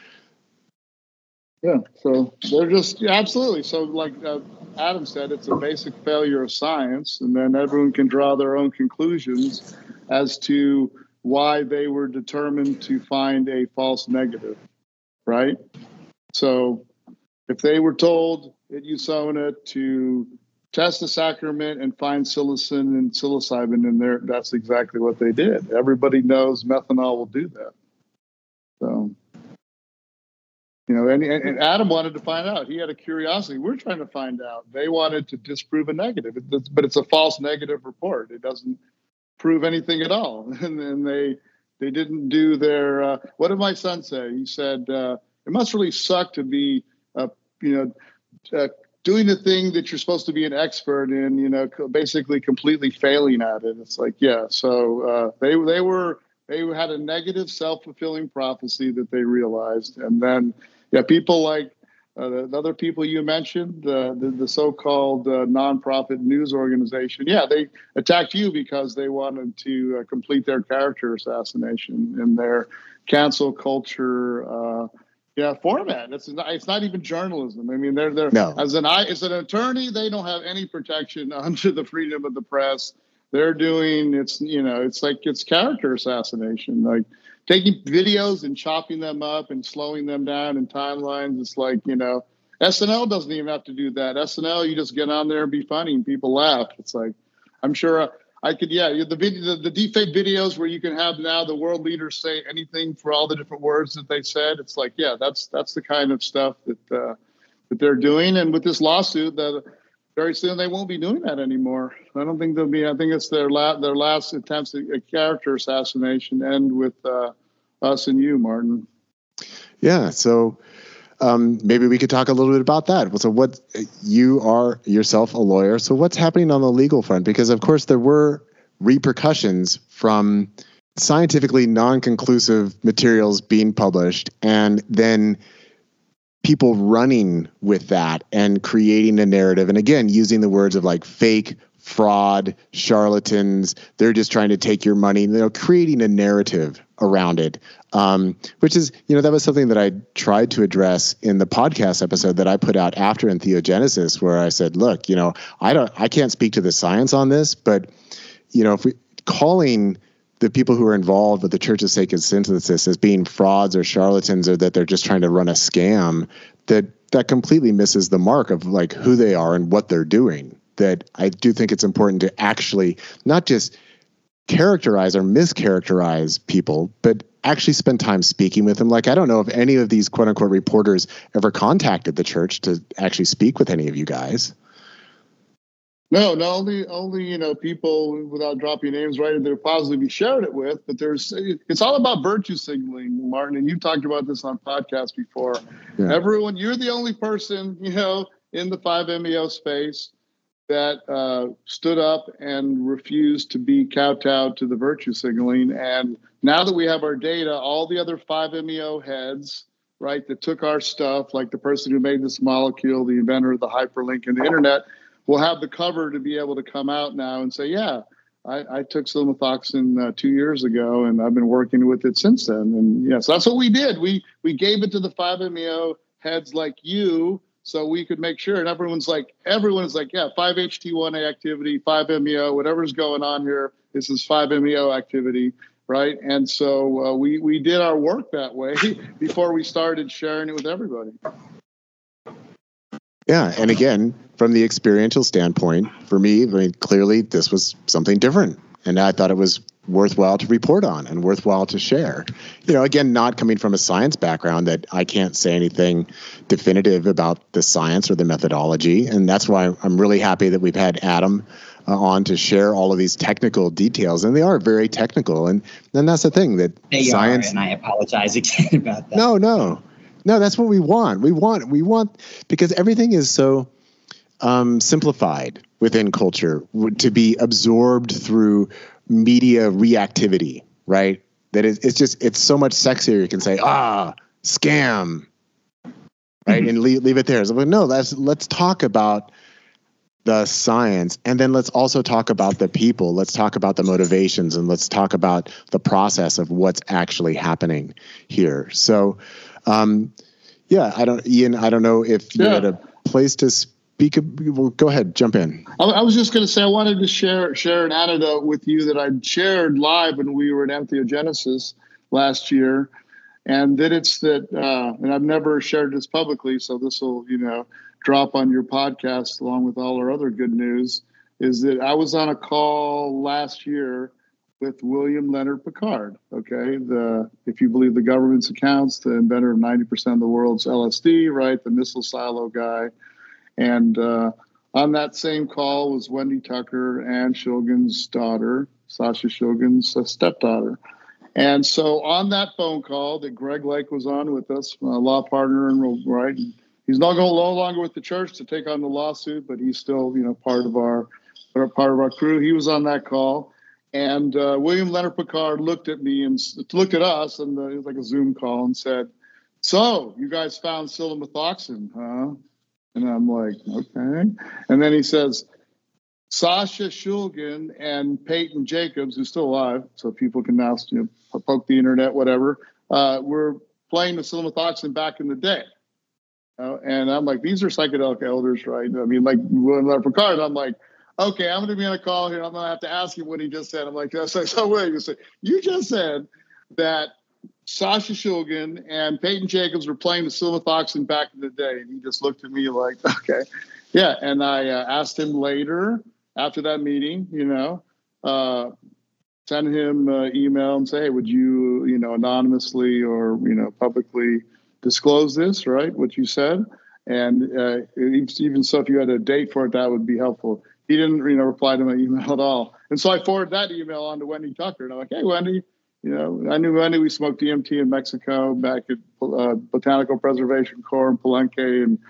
Yeah, so they're just absolutely. So like Adam said, it's a basic failure of science, and then everyone can draw their own conclusions as to why they were determined to find a false negative, right? So if they were told at USONA to test the sacrament and find psilocin and psilocybin in there, that's exactly what they did. Everybody knows methanol will do that. So, you know, and Adam wanted to find out. He had a curiosity. We're trying to find out. They wanted to disprove a negative, but it's a false negative report. It doesn't prove anything at all. And then they didn't do their, what did my son say? He said, it must really suck to be, doing the thing that you're supposed to be an expert in, you know, basically completely failing at it. It's like, yeah. So they had a negative self-fulfilling prophecy that they realized. And then, yeah, people like the other people you mentioned, the so-called nonprofit news organization. Yeah, they attacked you because they wanted to complete their character assassination in their cancel culture format. It's not even journalism. I mean, they're no. As an attorney, they don't have any protection under the freedom of the press. They're doing it's character assassination, like taking videos and chopping them up and slowing them down in timelines. It's like, you know, SNL doesn't even have to do that. SNL, you just get on there and be funny and people laugh. It's like, I'm sure I could, the deepfake videos where you can have now the world leaders say anything for all the different words that they said. It's like, yeah, that's the kind of stuff that they're doing. And with this lawsuit, that very soon they won't be doing that anymore. I don't think they'll be. I think it's their last attempts at character assassination end with us and you, Martin. Yeah. So maybe we could talk a little bit about that. So what, you are yourself a lawyer. So what's happening on the legal front? Because of course there were repercussions from scientifically non-conclusive materials being published, and then people running with that and creating a narrative. And again, using the words of like fake, fraud, charlatans. They're just trying to take your money, creating a narrative around it. Which is, that was something that I tried to address in the podcast episode that I put out after Entheogenesis, where I said, look, I can't speak to the science on this, but, if we calling the people who are involved with the Church of Sacred Synthesis as being frauds or charlatans, or that they're just trying to run a scam, that completely misses the mark of like who they are and what they're doing. That I do think it's important to actually not just characterize or mischaracterize people, but actually spend time speaking with them. Like, I don't know if any of these quote unquote reporters ever contacted the church to actually speak with any of you guys. No, only people, without dropping names, right, they'll possibly be shared it with. But it's all about virtue signaling, Martin, and you've talked about this on podcasts before. Yeah. Everyone, you're the only person, in the 5-MeO space that stood up and refused to be kowtowed to the virtue signaling. And now that we have our data, all the other 5-MeO heads, right, that took our stuff, like the person who made this molecule, the inventor of the hyperlink in the internet, will have the cover to be able to come out now and say, yeah, I took cilomethoxin 2 years ago, and I've been working with it since then. And yes, that's what we did. We gave it to the 5-MeO heads like you, so we could make sure. And everyone's like, yeah, 5-HT1A activity, 5-MeO, whatever's going on here, this is 5-MeO activity. right? And so we did our work that way before we started sharing it with everybody. Yeah, and again, from the experiential standpoint, for me, I mean, clearly this was something different, and I thought it was worthwhile to report on and worthwhile to share. Again, not coming from a science background, that I can't say anything definitive about the science or the methodology, and that's why I'm really happy that we've had Adam on to share all of these technical details, and they are very technical, and that's the thing that they science. Are, and I apologize again about that. No, that's what we want. We want because everything is so simplified within culture to be absorbed through media reactivity, right? That it's so much sexier. You can say, scam, right? And leave it there. So, no, let's talk about the science, and then let's also talk about the people. Let's talk about the motivations, and let's talk about the process of what's actually happening here. So, Ian, I don't know if you had a place to speak. Well, go ahead, jump in. I was just going to say, I wanted to share an anecdote with you that I shared live when we were at Entheogenesis last year. And then it's that, and I've never shared this publicly, so this will, drop on your podcast along with all our other good news, is that I was on a call last year with William Leonard Picard, okay? If you believe the government's accounts, the inventor of 90% of the world's LSD, right? The missile silo guy. And on that same call was Wendy Tucker, Anne Shulgin's daughter, Sasha Shulgin's stepdaughter. And so on that phone call that Greg Lake was on with us, a law partner, and right, he's no longer with the church to take on the lawsuit, but he's still, part of our crew. He was on that call, and William Leonard Picard looked at me and looked at us, and it was like a Zoom call, and said, "So you guys found silomethoxin, huh?" And I'm like, "Okay." And then he says, Sasha Shulgin and Peyton Jacobs, who's still alive, so people can now poke the internet, whatever, were playing the silomethoxin back in the day. And I'm like, these are psychedelic elders, right? I mean, like William Leonard Picard. I'm like, okay, I'm going to be on a call here. I'm going to have to ask you what he just said. I'm like, so William, you just said that Sasha Shulgin and Peyton Jacobs were playing the silomethoxin back in the day. And he just looked at me like, okay. Yeah, and I asked him later, after that meeting, send him email and say, hey, would you, anonymously or, publicly disclose this, right, what you said? And even so, if you had a date for it, that would be helpful. He didn't, reply to my email at all. And so I forwarded that email on to Wendy Tucker. And I'm like, hey, Wendy, I knew Wendy. We smoked DMT in Mexico back at Botanical Preservation Corps in Palenque in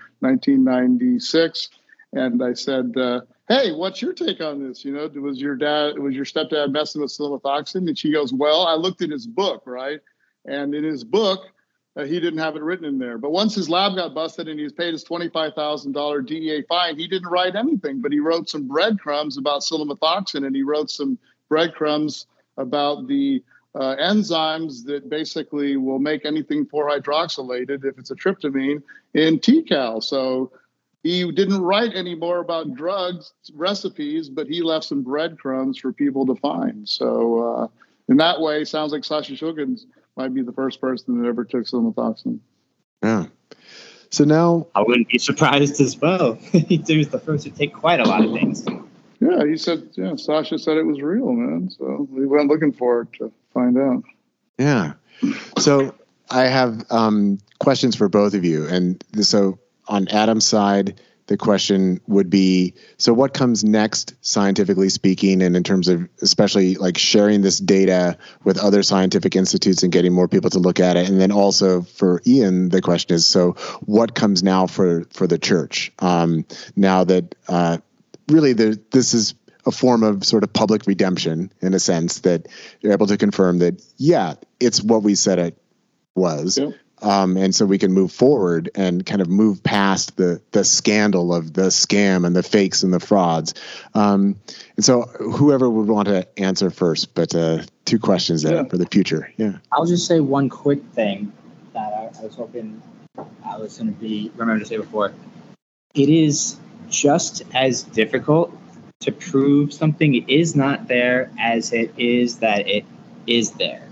1996. And I said, hey, what's your take on this? Was your stepdad messing with silomethoxin? And she goes, well, I looked at his book, right? And in his book, he didn't have it written in there. But once his lab got busted and he was paid his $25,000 DEA fine, he didn't write anything, but he wrote some breadcrumbs about silomethoxin, and he wrote some breadcrumbs about the enzymes that basically will make anything 4-hydroxylated if it's a tryptamine in TCAL. So he didn't write any more about drugs recipes, but he left some breadcrumbs for people to find. So in that way, sounds like Sasha Shulgin might be the first person that ever took silomethoxin. Yeah. So now I wouldn't be surprised as well. He was the first to take quite a lot of things. Yeah, he said, Sasha said it was real, man. So we went looking for it to find out. Yeah. So I have questions for both of you. And so on Adam's side, the question would be, so what comes next, scientifically speaking, and in terms of especially like sharing this data with other scientific institutes and getting more people to look at it? And then also for Ian, the question is, so what comes now for the church? Now that really this is a form of sort of public redemption, in a sense, that you're able to confirm that, yeah, it's what we said it was. Yep. And so we can move forward and kind of move past the scandal of the scam and the fakes and the frauds. And so whoever would want to answer first, but 2 questions there for the future. Yeah. I'll just say one quick thing that I was hoping I was going to remember to say before. It is just as difficult to prove something is not there as it is that it is there.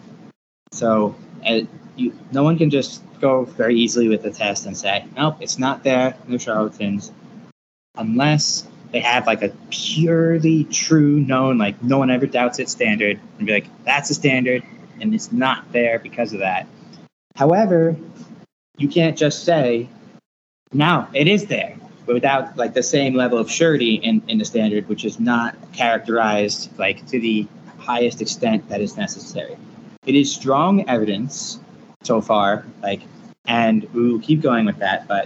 So no one can just go very easily with the test and say, nope, it's not there, no charlatans, unless they have like a purely true known, like no one ever doubts it standard, and be like, that's a standard, and it's not there because of that. However, you can't just say, no, it is there, but without like the same level of surety in the standard, which is not characterized like to the highest extent that is necessary. It is strong evidence so far, like, and we will keep going with that, but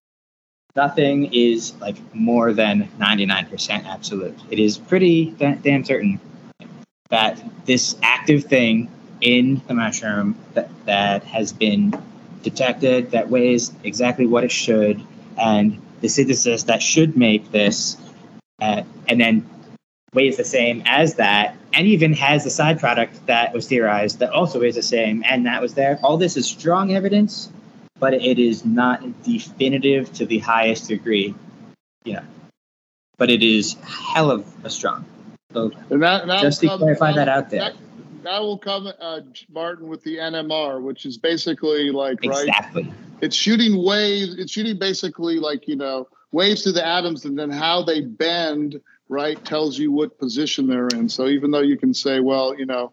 nothing is like more than 99% absolute. It is pretty damn certain that this active thing in the mushroom that has been detected, that weighs exactly what it should, and the synthesis that should make this, and then weighs the same as that, and even has the side product that was theorized that also weighs the same, and that was there. All this is strong evidence, but it is not definitive to the highest degree. Yeah. But it is hell of a strong. So and that just to clarify that out there. That will come, Martin, with the NMR, which is basically like, exactly. Right? It's shooting waves. It's shooting basically like, waves to the atoms, and then how they bend, right, tells you what position they're in. So even though you can say, well,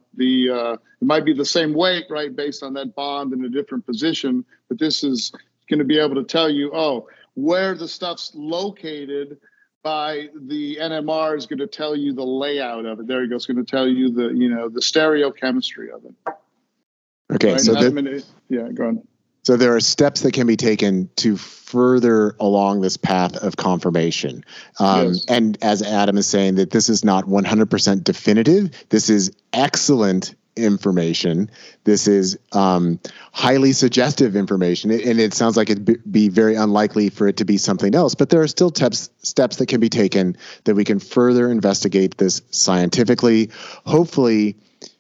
it might be the same weight, right, based on that bond in a different position, but this is going to be able to tell you, where the stuff's located by the NMR is going to tell you the layout of it. There you go. It's going to tell you the stereochemistry of it. Okay, right? so go on. So there are steps that can be taken to further along this path of confirmation. Yes. And as Adam is saying, that this is not 100% definitive. This is excellent information. This is highly suggestive information. And it sounds like it'd be very unlikely for it to be something else. But there are still steps that can be taken that we can further investigate this scientifically, hopefully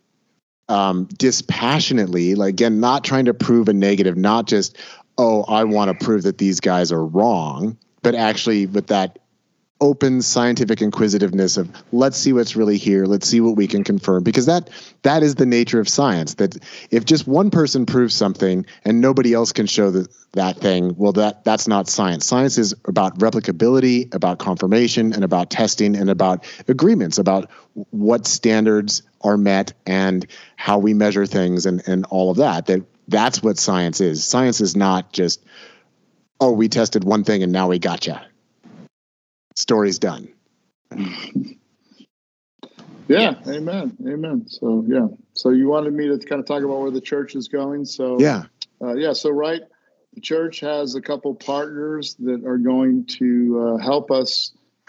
dispassionately, like, again, not trying to prove a negative, not just, I want to prove that these guys are wrong, but actually with that open scientific inquisitiveness of, let's see what's really here, let's see what we can confirm, because that is the nature of science, that if just one person proves something and nobody else can show that thing, well, that's not science. Science is about replicability, about confirmation, and about testing, and about agreements about what standards are met and how we measure things, and all of that. That's what science is. Science is not just, we tested one thing and now we gotcha. Story's done. Yeah, amen. So yeah, so you wanted me to kind of talk about where the church is going. So yeah. So right, the church has a couple partners that are going to help us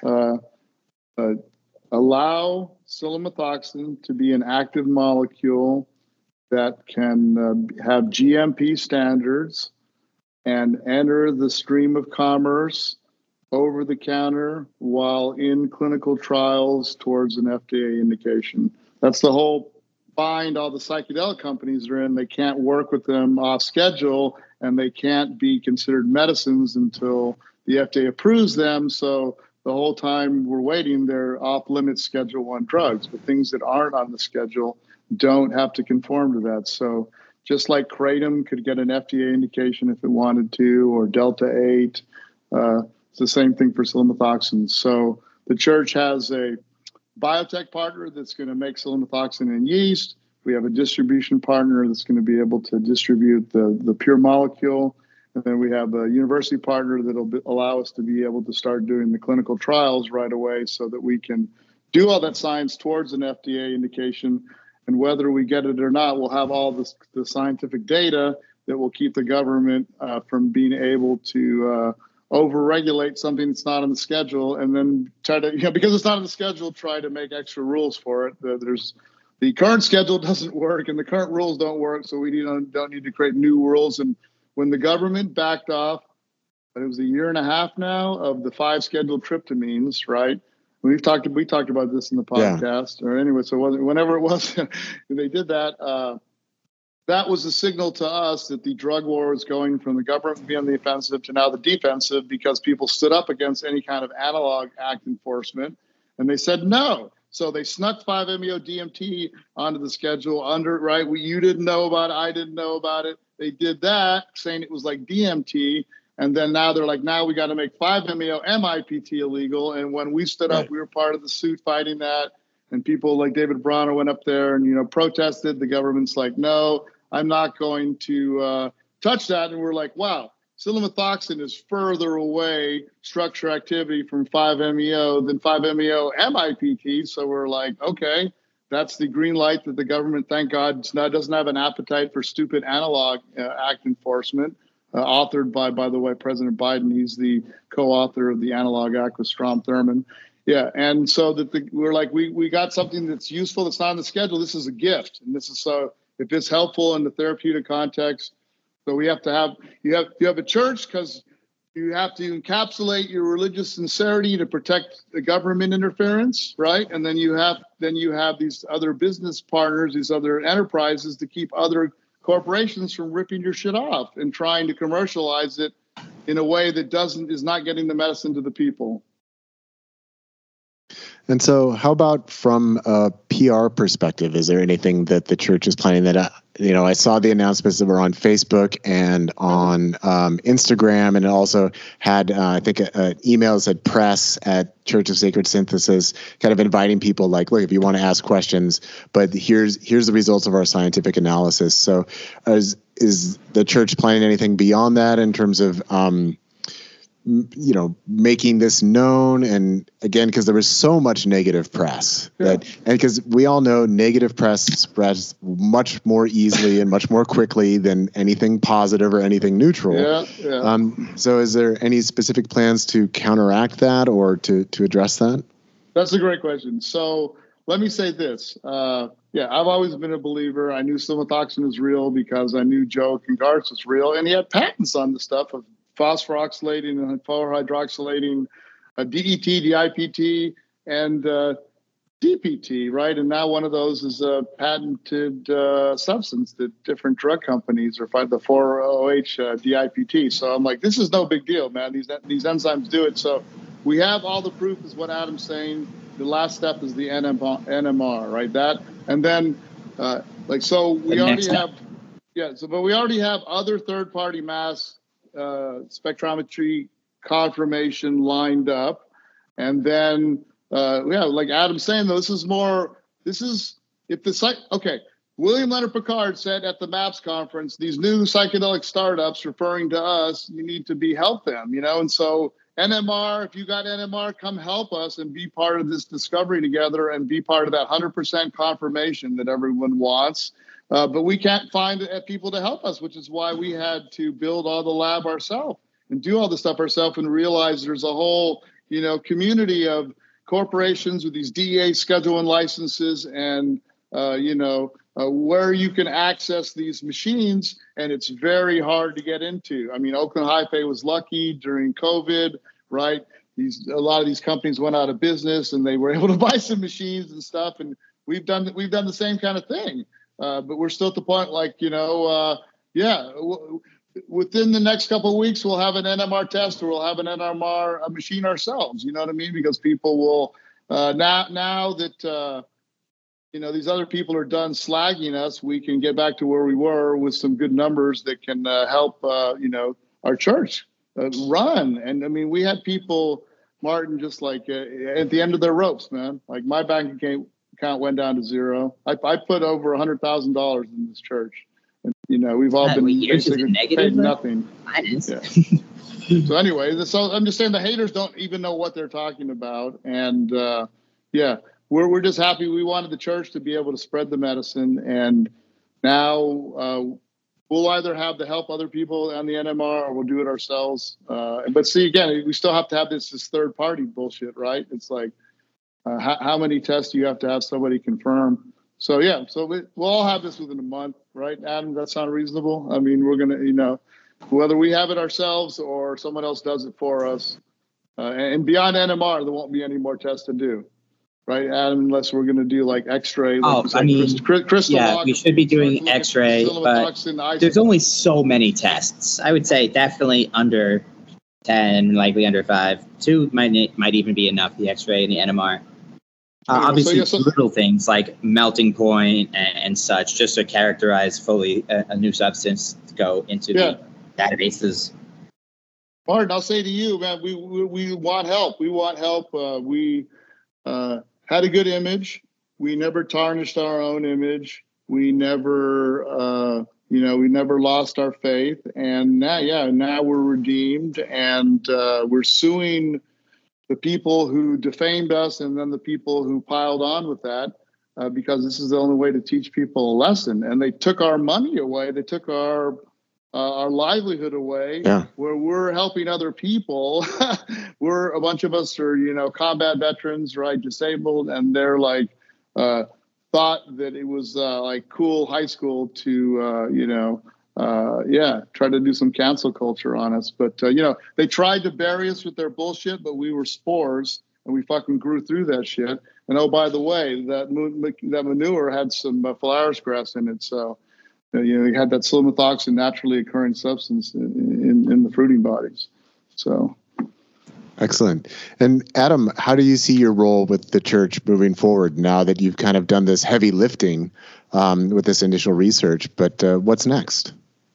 allow silomethoxin to be an active molecule that can have GMP standards and enter the stream of commerce over the counter while in clinical trials towards an FDA indication. That's the whole bind all the psychedelic companies are in. They can't work with them off schedule, and they can't be considered medicines until the FDA approves them. So the whole time we're waiting, they're off limits Schedule I drugs, but things that aren't on the schedule don't have to conform to that. So just like Kratom could get an FDA indication if it wanted to, or Delta 8, it's the same thing for silomethoxin. So the church has a biotech partner that's going to make silomethoxin in yeast. We have a distribution partner that's going to be able to distribute the pure molecule. And then we have a university partner that'll allow us to be able to start doing the clinical trials right away so that we can do all that science towards an FDA indication. And whether we get it or not, we'll have all the scientific data that will keep the government from being able to overregulate something that's not on the schedule, and then try to, because it's not on the schedule, try to make extra rules for it. The current schedule doesn't work, and the current rules don't work, so we don't need to create new rules. And when the government backed off, it was a year and a half now, of the 5 scheduled tryptamines, right? We talked about this in the podcast, or anyway. So whenever it was, they did that. That was a signal to us that the drug war was going from the government being on the offensive to now the defensive, because people stood up against any kind of analog act enforcement, and they said no. So they snuck 5-MeO DMT onto the schedule right? You didn't know about it. I didn't know about it. They did that, saying it was like DMT. And then now they're like, now we got to make 5-MeO MIPT illegal. And when we stood up, we were part of the suit fighting that. And people like David Bronner went up there and, protested. The government's like, no, I'm not going to touch that. And we're like, wow, citalmethoxin is further away structure activity from 5-MeO than 5-MeO MIPT. So we're like, okay, that's the green light that the government, thank God, doesn't have an appetite for stupid analog act enforcement. Authored by the way, President Biden. He's the co-author of the Analog Act with Strom Thurmond. Yeah, and so we're like, we got something that's useful that's not on the schedule. This is a gift, and this is so if it's helpful in the therapeutic context. So we have to have you have a church because you have to encapsulate your religious sincerity to protect the government interference, right? And then you have these other business partners, these other enterprises to keep other corporations from ripping your shit off and trying to commercialize it in a way that is not getting the medicine to the people. And so how about from a PR perspective? Is there anything that the church is planning that, I saw the announcements that were on Facebook and on Instagram, and it also had, I think, an email that said press at Church of Sacred Synthesis, kind of inviting people like, look, if you want to ask questions, but here's the results of our scientific analysis. So is the church planning anything beyond that in terms of, making this known? And again, because there was so much negative press and because we all know negative press spreads much more easily and much more quickly than anything positive or anything neutral. So is there any specific plans to counteract that or to address that? That's a great question. So let me say this. I've always been a believer. I knew citalmethoxin was real because I knew Joe Congarts was real, and he had patents on the stuff of phosphorylating and hydroxylating, DET, DIPT, and DPT, right? And now one of those is a patented substance that different drug companies are fighting, the 4-OH DIPT. So I'm like, this is no big deal, man. These enzymes do it. So we have all the proof, is what Adam's saying. The last step is the NMR, right? That, and then but we already have other third-party mass spectrometry confirmation lined up. And then, like Adam's saying, though, William Leonard Picard said at the MAPS conference, these new psychedelic startups, referring to us, you need to help them, and so NMR, if you got NMR, come help us and be part of this discovery together and be part of that 100% confirmation that everyone wants. But we can't find people to help us, which is why we had to build all the lab ourselves and do all the stuff ourselves and realize there's a whole, community of corporations with these DEA Schedule I licenses and, where you can access these machines, and it's very hard to get into. I mean, Oakland High-Pay was lucky during COVID, right? A lot of these companies went out of business and they were able to buy some machines and stuff, and we've done the same kind of thing. But we're still at the point, within the next couple of weeks, we'll have an NMR test or we'll have an NMR machine ourselves. You know what I mean? Because people will, now that, these other people are done slagging us, we can get back to where we were with some good numbers that can help, our church run. And I mean, we had people, Martin, just like at the end of their ropes, man. Like my bank account went down to zero. I put over $100,000 in this church, and we've all been basically paid nothing. So anyway, I'm just saying the haters don't even know what they're talking about, and we're just happy. We wanted the church to be able to spread the medicine, and now we'll either have to help other people on the NMR or we'll do it ourselves. But see, again, we still have to have this third party bullshit, right? It's like. How many tests do you have to have somebody confirm? So we'll all have this within a month, right, Adam? That sound reasonable? I mean, we're gonna, whether we have it ourselves or someone else does it for us, and beyond NMR, there won't be any more tests to do, right, Adam? Unless we're gonna do like X-ray. We should be doing X-ray, but there's only so many tests. I would say definitely under 10, likely under 5. 2 might even be enough. The X-ray and the NMR. Obviously, little things like melting point and such, just to characterize fully a new substance to go into the databases. Martin, I'll say to you, man, we want help. We want help. We had a good image. We never tarnished our own image. We never, we never lost our faith. And now we're redeemed, and we're suing the people who defamed us and then the people who piled on with that, because this is the only way to teach people a lesson. And they took our money away. They took our livelihood away, where we're helping other people. We're a bunch of us are, combat veterans, right? Disabled. And they're like, thought that it was like cool high school to, try to do some cancel culture on us. But, they tried to bury us with their bullshit, but we were spores and we fucking grew through that shit. And oh, by the way, that manure had some flowers grass in it. So, you had that silomethoxin naturally occurring substance in the fruiting bodies. So. Excellent. And Adam, how do you see your role with the church moving forward now that you've kind of done this heavy lifting with this initial research? But what's next?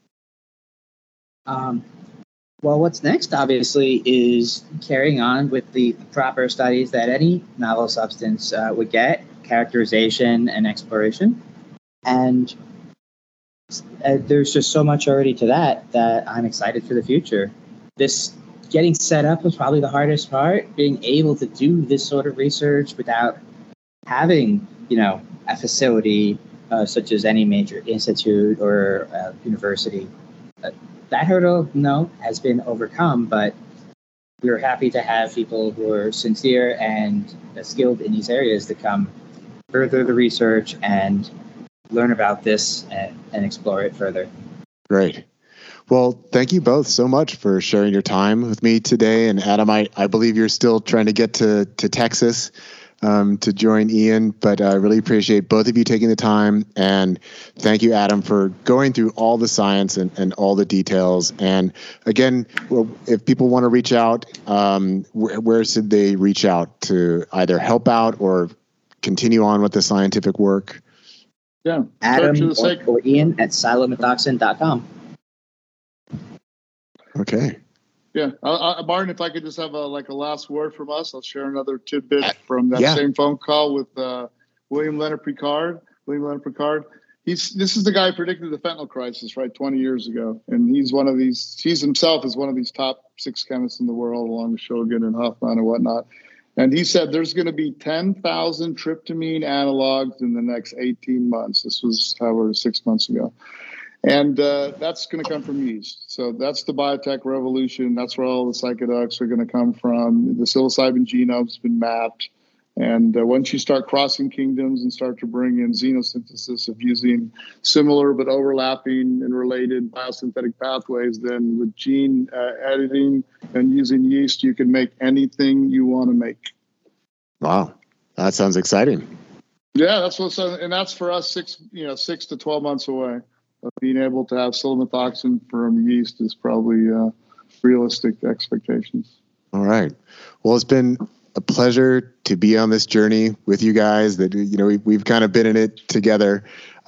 Well, what's next, obviously, is carrying on with the proper studies that any novel substance would get, characterization and exploration. And there's just so much already to that I'm excited for the future. This getting set up was probably the hardest part, being able to do this sort of research without having, a facility such as any major institute or university. That hurdle, has been overcome, but we're happy to have people who are sincere and skilled in these areas to come further the research and learn about this and explore it further. Great. Well, thank you both so much for sharing your time with me today. And Adam, I believe you're still trying to get to Texas to join Ian, but I really appreciate both of you taking the time. And thank you, Adam, for going through all the science and all the details. And again, if people want to reach out, where should they reach out to either help out or continue on with the scientific work? Yeah, Adam or Ian at silomethoxin.com. Okay. Yeah, Martin, if I could just have a last word from us, I'll share another tidbit from that same phone call with William Leonard Picard. This is the guy who predicted the fentanyl crisis, right, 20 years ago, and he himself is one of these top 6 chemists in the world, along with Shogun and Hoffman and whatnot. And he said there's going to be 10,000 tryptamine analogs in the next 18 months. This was, 6 months ago. And that's going to come from yeast. So that's the biotech revolution. That's where all the psychedelics are going to come from. The psilocybin genome's been mapped. And once you start crossing kingdoms and start to bring in xenosynthesis of using similar but overlapping and related biosynthetic pathways, then with gene editing and using yeast, you can make anything you want to make. Wow. That sounds exciting. Yeah, and that's for us 6 to 12 months away. Being able to have silomethoxin from yeast is probably realistic expectations. All right. Well, it's been a pleasure to be on this journey with you guys. That we've kind of been in it together.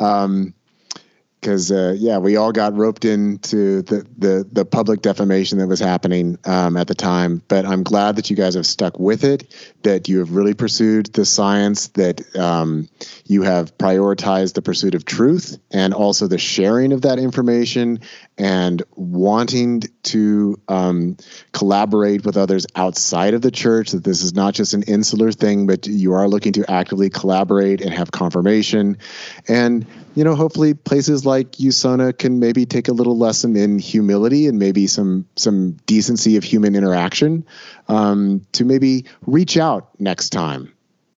Because we all got roped into the public defamation that was happening at the time. But I'm glad that you guys have stuck with it, that you have really pursued the science, that you have prioritized the pursuit of truth and also the sharing of that information and wanting to collaborate with others outside of the church, that this is not just an insular thing, but you are looking to actively collaborate and have confirmation. And hopefully places like USANA can maybe take a little lesson in humility and maybe some decency of human interaction to maybe reach out next time.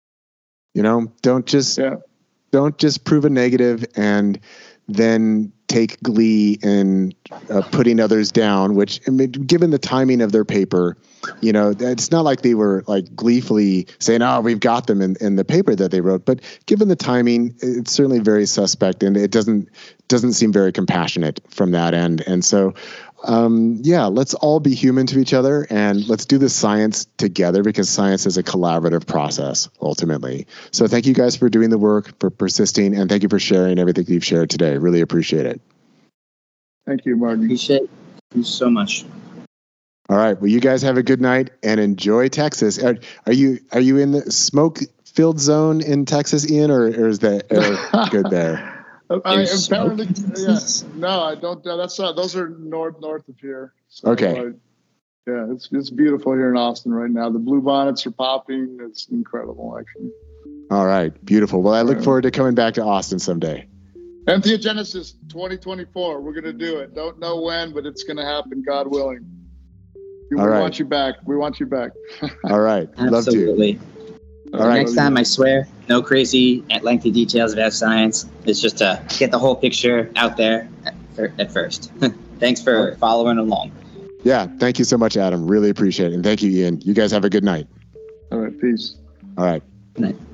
Don't just prove a negative and then take glee in putting others down, which, given the timing of their paper, it's not like they were like gleefully saying, "Oh, we've got them" in the paper that they wrote. But given the timing, it's certainly very suspect, and it doesn't seem very compassionate from that end. And so let's all be human to each other, and let's do this science together, because science is a collaborative process ultimately. So thank you guys for doing the work, for persisting, and thank you for sharing everything you've shared today. Really appreciate it. Thank you, Martin. Appreciate you so much. All right. Well, you guys have a good night and enjoy Texas. Are you in the smoke-filled zone in Texas, Ian, or is the air good there? Apparently, yeah. No, I don't. That's not. Those are north of here. So, okay. Yeah, it's beautiful here in Austin right now. The bluebonnets are popping. It's incredible, actually. All right, beautiful. Well, I look forward to coming back to Austin someday. Entheogenesis 2024. We're gonna do it. Don't know when, but it's gonna happen, God willing. We want you back. We want you back. All right, love to. Absolutely. All right. Next time, I swear, no crazy and lengthy details about science. It's just to get the whole picture out there at first. Thanks for following along. Yeah, thank you so much, Adam. Really appreciate it. And thank you, Ian. You guys have a good night. All right, peace. All right. Good night.